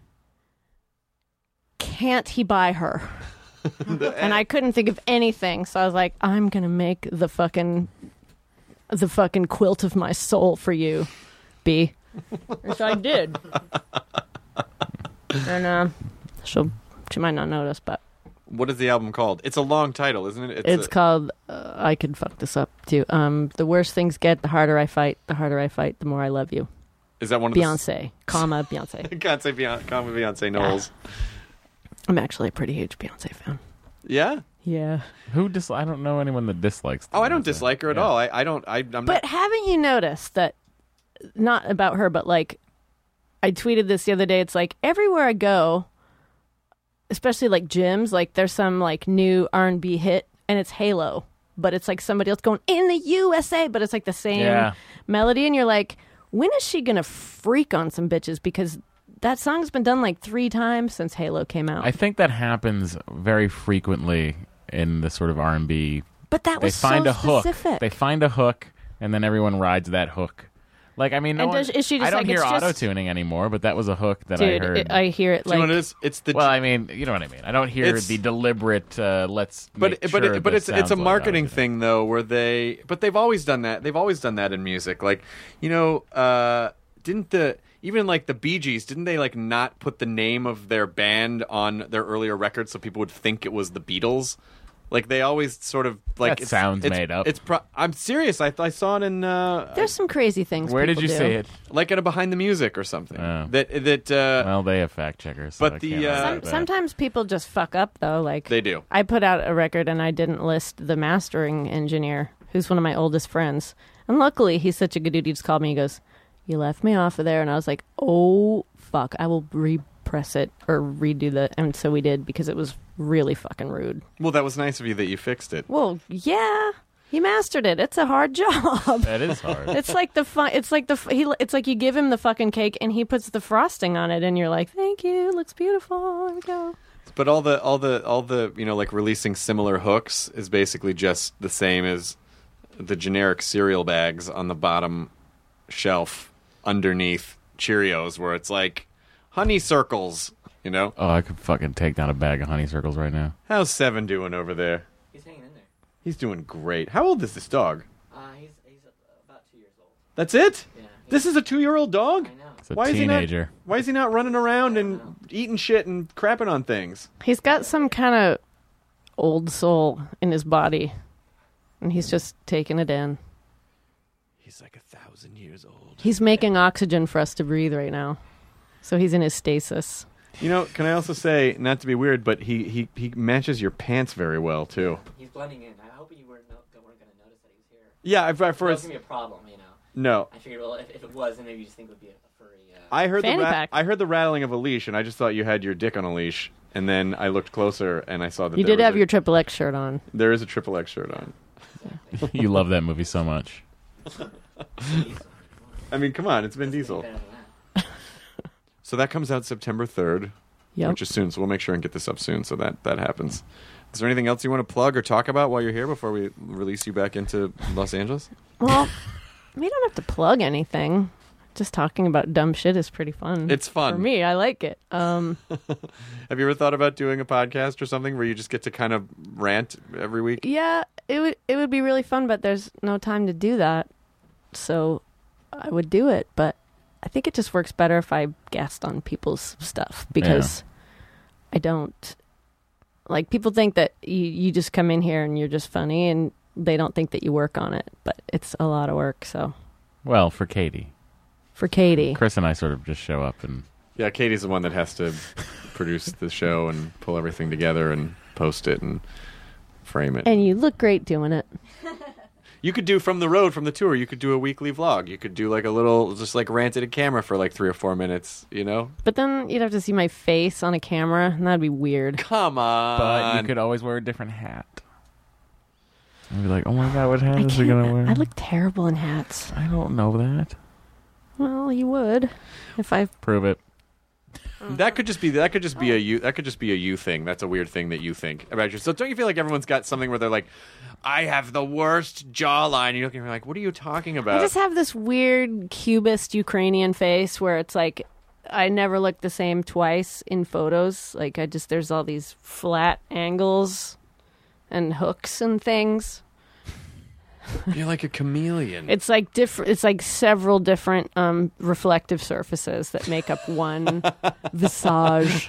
can't he buy her? And I couldn't think of anything. So I was like, I'm going to make the fucking quilt of my soul for you, B. Which I did. And she might not notice, but. What is the album called? It's a long title, isn't it? It's called, I could fuck this up too. The worse things get, the harder I fight. The harder I fight, the more I love you. Is that one of Beyonce, comma Beyonce. Beyonce Knowles. Yeah. I'm actually a pretty huge Beyonce fan. Yeah? Yeah. I don't know anyone that dislikes I don't dislike her at all. I'm But haven't you noticed that, not about her, but like, I tweeted this the other day, it's like, everywhere I go, especially like gyms, like there's some like new R&B hit and it's Halo, but it's like somebody else going in the USA, but it's like the same melody, and you're like, when is she gonna freak on some bitches? Because that song's been done like 3 times since Halo came out. I think that happens very frequently in the sort of R&B. But that was find so a hook. specific. They find a hook, and then everyone rides that hook. Like, I mean, is she just I don't like, hear it's just- auto-tuning anymore, but that was a hook that Dude, I heard. I hear it Do you know like... what it is? It's the... Well, I mean, you know what I mean. I don't hear the deliberate, let's But make sure but this it's sounds a like marketing auto-tune. thing, though, where they've always done that. They've always done that in music. Like, you know, even like the Bee Gees, didn't they like not put the name of their band on their earlier records so people would think it was the Beatles? Like, they always sort of like That sounds made up. I'm serious. I saw it in. There's some crazy things. Where did you people see do. it? Like at a Behind the Music or something. Oh. Well, they have fact checkers. So but I the, can't argue with that. Sometimes people just fuck up, though. Like They do. I put out a record and I didn't list the mastering engineer, who's one of my oldest friends. And luckily, he's such a good dude. He just called me. He goes, "You left me off of there," and I was like, "Oh fuck, I will repress it or redo the." And so we did, because it was really fucking rude. Well, that was nice of you that you fixed it. Well, yeah. He mastered it. It's a hard job. That is hard. It's like it's like you give him the fucking cake and he puts the frosting on it, and you're like, "Thank you, it looks beautiful. There we go." But all the you know, like releasing similar hooks is basically just the same as the generic cereal bags on the bottom shelf underneath Cheerios, where it's like honey circles, you know? Oh, I could fucking take down a bag of honey circles right now. How's Seven doing over there? He's hanging in there. He's doing great. How old is this dog? He's about 2 years old. That's it? Yeah. This is a 2-year-old dog? I know. It's a teenager. Why is he not running around and eating shit and crapping on things? He's got some kind of old soul in his body, and he's just taking it in. He's like 1,000 years old. He's making oxygen for us to breathe right now, so he's in his stasis. You know, can I also say, not to be weird, but he matches your pants very well, too. He's blending in. I hope you weren't going to notice that he was here. Yeah, That was going to be a problem, you know. No. I figured, well, if it was, then maybe you just think it would be a furry... I heard Fanny pack. I heard the rattling of a leash, and I just thought you had your dick on a leash. And then I looked closer, and I saw that You did have your Triple X shirt on. There is a Triple X shirt on. You love that movie so much. I mean, come on, it's Vin Diesel. So that comes out September 3rd, which is soon. So we'll make sure and get this up soon so that happens. Is there anything else you want to plug or talk about while you're here before we release you back into Los Angeles? Well, we don't have to plug anything. Just talking about dumb shit is pretty fun. It's fun. For me, I like it. Have you ever thought about doing a podcast or something where you just get to kind of rant every week? Yeah, it would be really fun, but there's no time to do that. So I would do it, but I think it just works better if I guest on people's stuff, because I don't... Like, people think that you just come in here and you're just funny, and they don't think that you work on it, but it's a lot of work, so... Well, for Katie. For Katie. Chris and I sort of just show up and... Yeah, Katie's the one that has to produce the show and pull everything together and post it and frame it. And you look great doing it. You could do from the road, from the tour, you could do a weekly vlog. You could do like a little, just like rant at a camera for like 3 or 4 minutes, you know? But then you'd have to see my face on a camera, and that'd be weird. Come on. But you could always wear a different hat. And be like, oh my God, what hat is he going to wear? I look terrible in hats. I don't know that. Well, you would. If I... Prove it. That could just be a you thing. That's a weird thing that you think about yourself. So don't you feel like everyone's got something where they're like, I have the worst jawline? And you're looking like, what are you talking about? I just have this weird cubist Ukrainian face where it's like I never look the same twice in photos. Like there's all these flat angles and hooks and things. You're like a chameleon. It's like different. It's like several different reflective surfaces that make up one visage.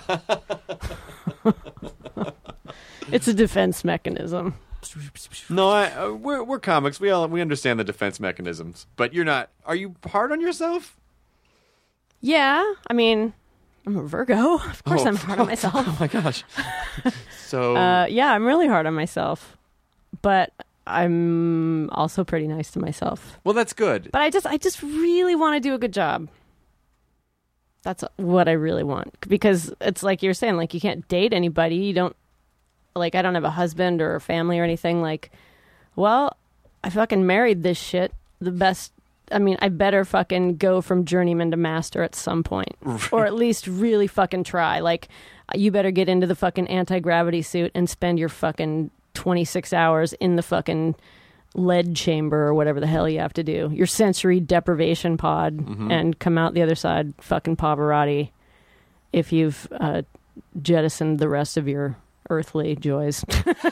It's a defense mechanism. No, we're comics. We understand the defense mechanisms. But you're not. Are you hard on yourself? Yeah, I mean, I'm a Virgo. Of course, I'm hard on myself. Oh my gosh. So yeah, I'm really hard on myself, but I'm also pretty nice to myself. Well, that's good. But I just really want to do a good job. That's what I really want. Because it's like you're saying, like you can't date anybody. You don't, like I don't have a husband or a family or anything. Like, well, I fucking married this shit. The best, I mean, I better fucking go from journeyman to master at some point. Or at least really fucking try. Like, you better get into the fucking anti-gravity suit and spend your fucking 26 hours in the fucking lead chamber or whatever the hell you have to do. Your sensory deprivation pod and come out the other side fucking Pavarotti if you've jettisoned the rest of your earthly joys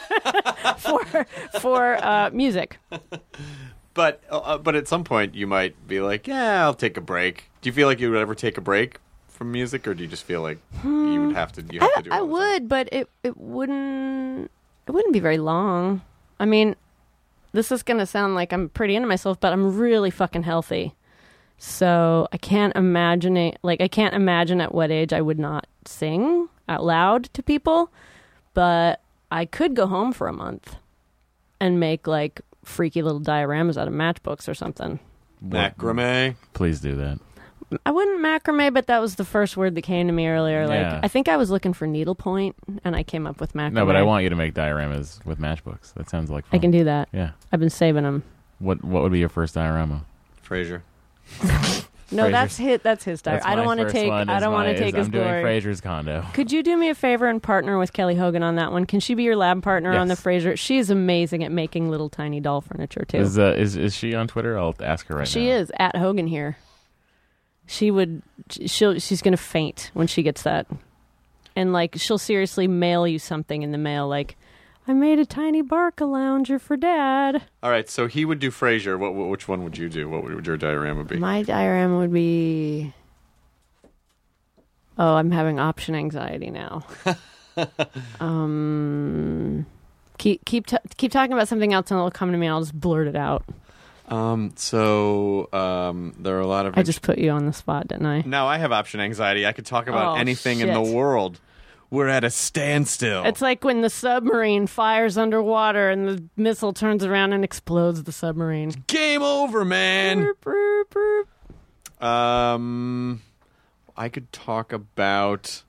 for music. But at some point you might be like, yeah, I'll take a break. Do you feel like you would ever take a break from music, or do you just feel like you would have to do it? I would, but it wouldn't be very long. I mean, this is going to sound like I'm pretty into myself, but I'm really fucking healthy. So I can't imagine at what age I would not sing out loud to people, but I could go home for a month and make like freaky little dioramas out of matchbooks or something. Macrame? Please do that. I wouldn't macrame, but that was the first word that came to me earlier. Like, Yeah. I think I was looking for needlepoint, and I came up with macrame. No, but I want you to make dioramas with matchbooks. That sounds like fun. I can do that. Yeah. I've been saving them. What would be your first diorama? Frasier. No, Frasier's- that's his diorama. I don't want to take. I don't want to take his I'm glory. doing Frasier's condo. Could you do me a favor and partner with Kelly Hogan on that one? Can she be your lab partner on the Yes. Frasier? She is amazing at making little tiny doll furniture too. Is she on Twitter? I'll ask her right now. She is at Hogan here. She's gonna faint when she gets that, and like she'll seriously mail you something in the mail like, I made a tiny Barca lounger for Dad. All right, so he would do Frasier. Which one would you do? What would your diorama be? My diorama would be. Oh, I'm having option anxiety now. Keep talking about something else, and it'll come to me. And I'll just blurt it out. There are a lot of. I just put you on the spot, didn't I? No, I have option anxiety. I could talk about Oh, anything in the shit. world. We're at a standstill. It's like when the submarine fires underwater and the missile turns around and explodes the submarine. Game over, man. Burp, burp, burp. I could talk about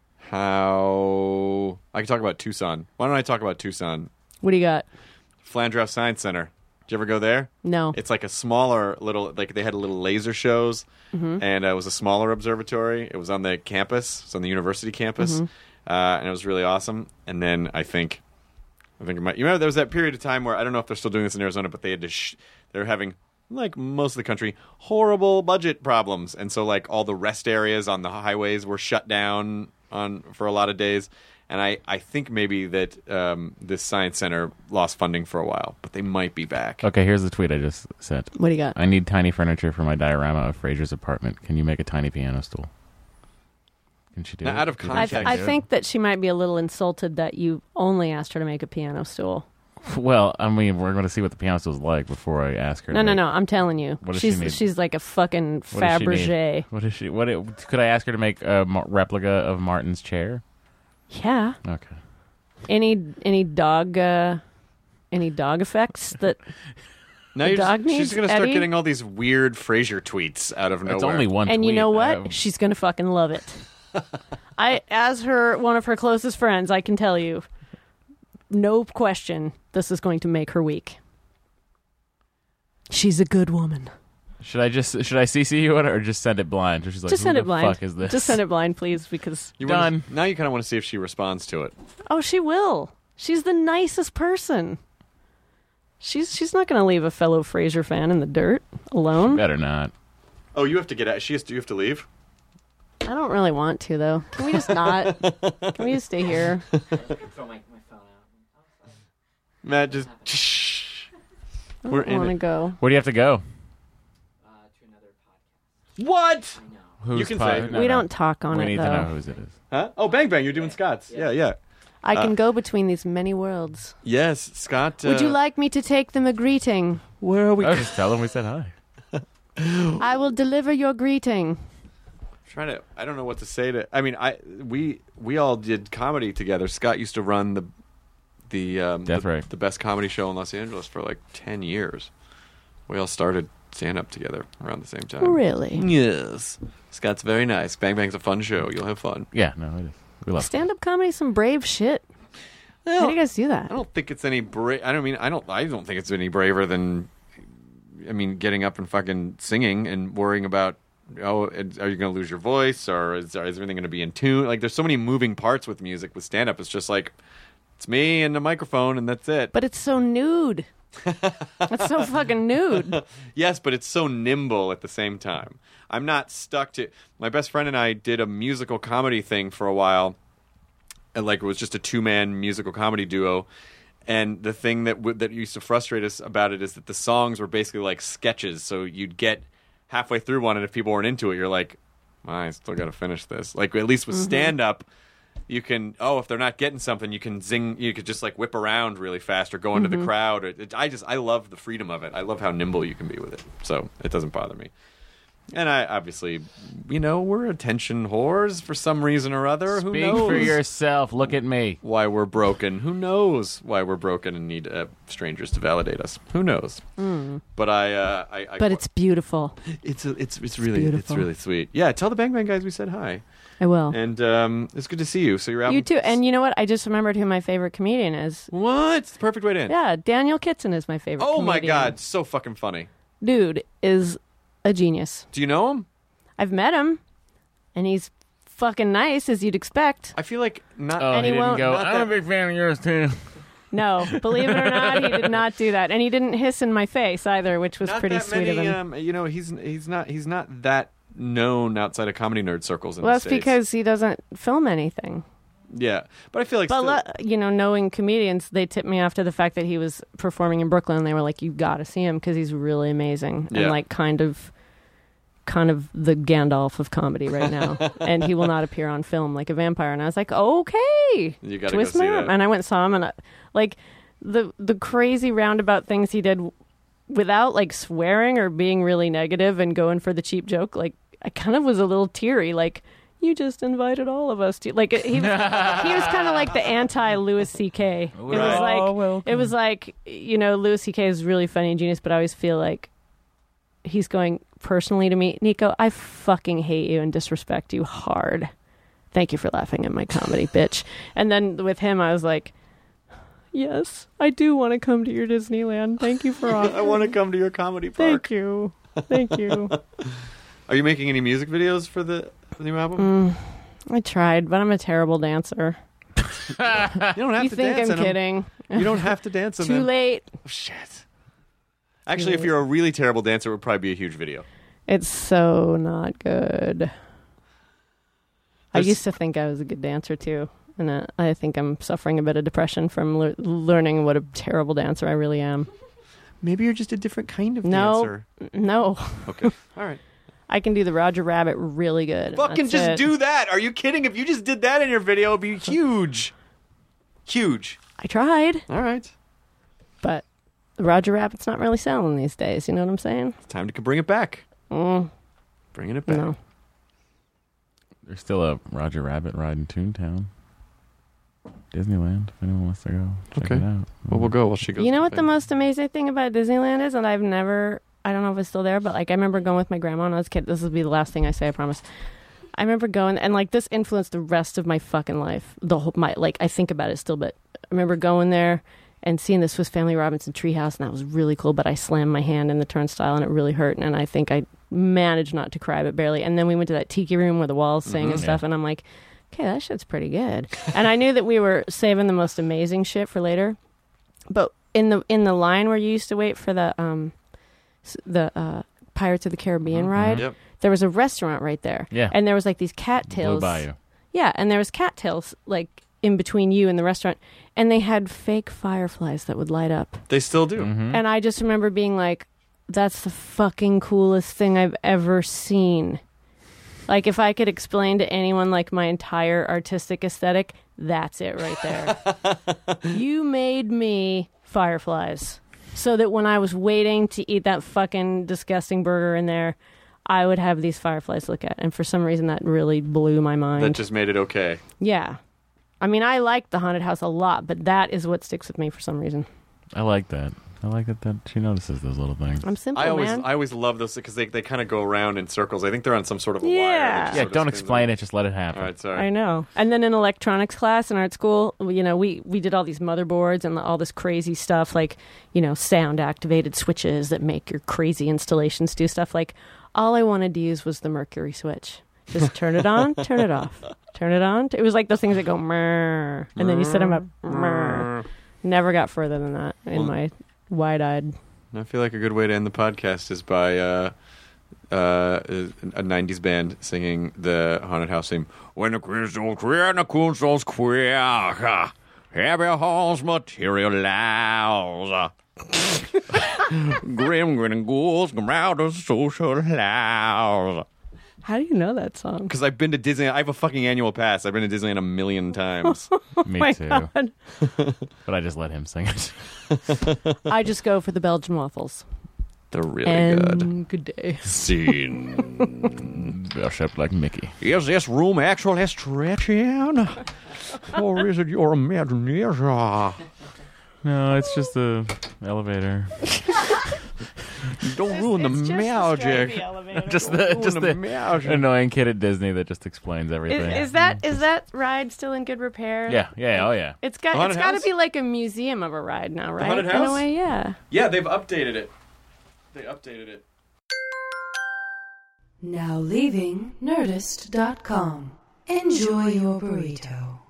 Tucson. Why don't I talk about Tucson? What do you got? Flandreau Science Center. Did you ever go there? No. It's like a smaller little, like they had little laser shows, and it was a smaller observatory. It was on the campus. It's on the university campus, and it was really awesome. And then I think it might, there was that period of time where I don't know if they're still doing this in Arizona, but they had to they're having, like most of the country, horrible budget problems, and so like all the rest areas on the highways were shut down for a lot of days. And I think maybe that this science center lost funding for a while, but they might be back. Okay, here's the tweet I just sent. What do you got? I need tiny furniture for my diorama of Frasier's apartment. Can you make a tiny piano stool? Can she do Now, it? out of context, I think that she might be a little insulted that you only asked her to make a piano stool. Well, I mean, we're going to see what the piano stool's like before I ask her. No. I'm telling you. What does she need? She's like a fucking What does she need? Fabergé. What is she? Could I ask her to make a replica of Martin's chair? Yeah. Okay. Any dog effects that now the dog she's needs? going to start Eddie? getting all these weird Frasier tweets out of nowhere. It's only one And tweet. you know what? She's gonna fucking love it. As one of her closest friends, I can tell you, no question, this is going to make her week. She's a good woman. Should I CC you on it or just send it blind? Or she's like, just send who it blind. The fuck is this? Just send it blind, please, because done. Now you kind of want to see if she responds to it. Oh, she will. She's the nicest person. She's not going to leave a fellow Frasier fan in the dirt alone. She better not. Oh, you have to get out. You have to leave? I don't really want to, though. Can we just not? Can we just stay here? Throw my phone out. Matt, just... I don't want to go. Where do you have to go? To another podcast. What? I know. Who's You can say. No, We no. don't talk on We it, need though. to know whose it is. Huh? Oh, Bang Bang, you're doing Scott's. Yeah. I can go between these many worlds. Yes, Scott. Would you like me to take them a greeting? Where are we? Oh, just tell them we said hi. I will deliver your greeting. I don't know what to say to. I mean, we all did comedy together. Scott used to run the best comedy show in Los Angeles for like 10 years. We all started stand up together around the same time. Really? Yes. Scott's very nice. Bang Bang's a fun show. You'll have fun. Yeah, no, it is. We love it. Stand-up comedy, some brave shit. How do you guys do that? I don't think it's any I don't think it's any braver than getting up and fucking singing and worrying about are you going to lose your voice or is everything going to be in tune? Like there's so many moving parts with music with stand up. It's just like it's me and the microphone and that's it. But it's so nude. It's so fucking nude. Yes, but it's so nimble at the same time. I'm not stuck to. My best friend and I did a musical comedy thing for a while, and like it was just a 2-man musical comedy duo. And the thing that used to frustrate us about it is that the songs were basically like sketches. So you'd get halfway through one, and if people weren't into it, you're like, I still got to finish this. Like at least with stand up, you can. Oh, if they're not getting something, you can zing. You could just like whip around really fast or go into the crowd. I love the freedom of it. I love how nimble you can be with it. So it doesn't bother me. And I obviously, we're attention whores for some reason or other. Who knows? Speak for yourself. Look at me. Why we're broken. Who knows why we're broken and need strangers to validate us? Who knows? But But it's beautiful. It's beautiful. really sweet. Yeah, tell the Bang Bang guys we said hi. I will. And it's good to see you. So you're out. You too. And you know what? I just remembered who my favorite comedian is. What? It's the perfect way to end. Yeah, Daniel Kitson is my favorite comedian. My God. So fucking funny. Dude is a genius. Do you know him? I've met him, and he's fucking nice, as you'd expect. I feel like not. Oh, and he he didn't won't- go, not I'm a big fan of yours, too. No, believe it or not, he did not do that, and he didn't hiss in my face either, which was not pretty that sweet many, of him. He's not that known outside of comedy nerd circles in Well, the that's States. because he doesn't film anything. Yeah, but I feel like But knowing comedians, they tipped me off to the fact that he was performing in Brooklyn. And they were like, "You got to see him because he's really amazing and like kind of the Gandalf of comedy right now." And he will not appear on film like a vampire. And I was like, "Okay, You gotta twist go see my arm." that. And I went and saw him, and like the crazy roundabout things he did without like swearing or being really negative and going for the cheap joke. Like I kind of was a little teary, like. You just invited all of us to like he was kind of like the anti Louis C.K. It was like it was like Louis C.K. is really funny and genius, but I always feel like he's going personally to me, Nico. I fucking hate you and disrespect you hard. Thank you for laughing at my comedy, bitch. And then with him, I was like, yes, I do want to come to your Disneyland. Thank you for offering. I want to come to your comedy park. Thank you. Thank you. Are you making any music videos for the new album? I tried, but I'm a terrible dancer. You don't have You to think dance I'm in 'em. kidding? You don't have to dance in Too them. late. Oh, shit. Actually, if you're a really terrible dancer, it would probably be a huge video. It's so not good. I used to think I was a good dancer too, and I think I'm suffering a bit of depression from learning what a terrible dancer I really am. Maybe you're just a different kind of dancer. No. Okay. All right. I can do the Roger Rabbit really good. Fucking just do that. Are you kidding? If you just did that in your video, it would be huge. Huge. I tried. All right. But the Roger Rabbit's not really selling these days. You know what I'm saying? It's time to bring it back. Bringing it back. No. There's still a Roger Rabbit ride in Toontown. Disneyland, if anyone wants to go check it out. Well, we'll go while she goes. You know what the most amazing thing about Disneyland is? And I don't know if it's still there, but like I remember going with my grandma when I was a kid. This will be the last thing I say, I promise. I remember going, and like this influenced the rest of my fucking life. I think about it still, but I remember going there and seeing the Swiss Family Robinson treehouse, and that was really cool. But I slammed my hand in the turnstile, and it really hurt. And I think I managed not to cry, but barely. And then we went to that tiki room where the walls sing and stuff, and I'm like, okay, that shit's pretty good. And I knew that we were saving the most amazing shit for later. But in the line where you used to wait for the Pirates of the Caribbean ride, there was a restaurant right there. Yeah. And there was like these cattails. Blue Bayou. Yeah, and there was cattails like in between you and the restaurant, and they had fake fireflies that would light up. They still do. And I just remember being like, that's the fucking coolest thing I've ever seen. Like, if I could explain to anyone like my entire artistic aesthetic, that's it right there. You made me fireflies so that when I was waiting to eat that fucking disgusting burger in there, I would have these fireflies to look at. And for some reason, that really blew my mind. That just made it okay. Yeah. I mean, I like the haunted house a lot, but that is what sticks with me for some reason. I like that. I like that she notices those little things. I'm simple, man. I always love those because they kind of go around in circles. I think they're on some sort of a wire. Yeah, don't explain it. Just let it happen. All right, sorry. I know. And then in electronics class in art school, you know, we did all these motherboards and all this crazy stuff, like, you know, sound activated switches that make your crazy installations do stuff. Like, all I wanted to use was the Mercury switch. Just turn it on, turn it off, turn it on. It was like those things that go mrrr, and then you set them up. Mrrr. Never got further than that in my wide-eyed. I feel like a good way to end the podcast is by a 90s band singing the haunted house theme. When the crystal clear and the crystal's queer, heavy halls materialize. Grim grinning ghouls come out of social house. How do you know that song? Because I've been to Disneyland. I have a fucking annual pass. I've been to Disneyland 1,000,000 times. Me too. God. But I just let him sing it. I just go for the Belgian waffles. They're really and good day. Scene. They're shaped like Mickey. Is this room actually stretching? Or is it your imagination? No, it's just the elevator. Don't ruin the magic. Just the magic. Annoying kid at Disney that just explains everything. Is that ride still in good repair? Yeah. Oh yeah. It's got to be like a museum of a ride now, right? Haunted In house? a way, yeah. Yeah, they've updated it. Now leaving Nerdist.com. Enjoy your burrito.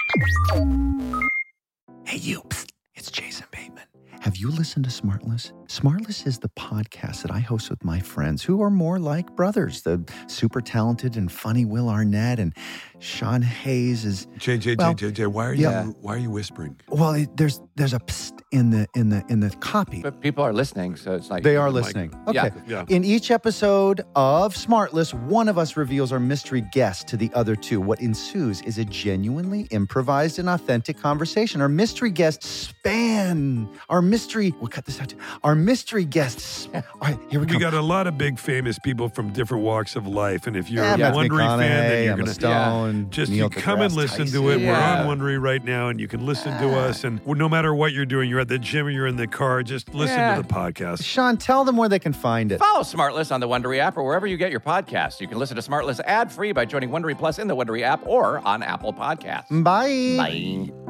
Hey, you. Psst, it's Jason Bateman. Have you listened to Smartless? Smartless is the podcast that I host with my friends who are more like brothers. The super talented and funny Will Arnett and Sean Hayes is... JJ, why are you whispering? Well, there's a psst in the copy. But people are listening, so it's like... They are listening. Okay. Yeah. In each episode of Smartless, one of us reveals our mystery guest to the other two. What ensues is a genuinely improvised and authentic conversation. Our mystery guests span... We'll cut this out too. Our mystery guests... All right, here we go. We got a lot of big famous people from different walks of life, and if you're a Matthew Wondery fan, then you're Emma going to... Stone, Just Neil you come and deGrasse listen Tyson. to it. We're on Wondery right now, and you can listen to us. And no matter what you're doing, you're at the gym or you're in the car, just listen to the podcast. Sean, tell them where they can find it. Follow Smartless on the Wondery app or wherever you get your podcasts. You can listen to Smartless ad-free by joining Wondery Plus in the Wondery app or on Apple Podcasts. Bye. Bye.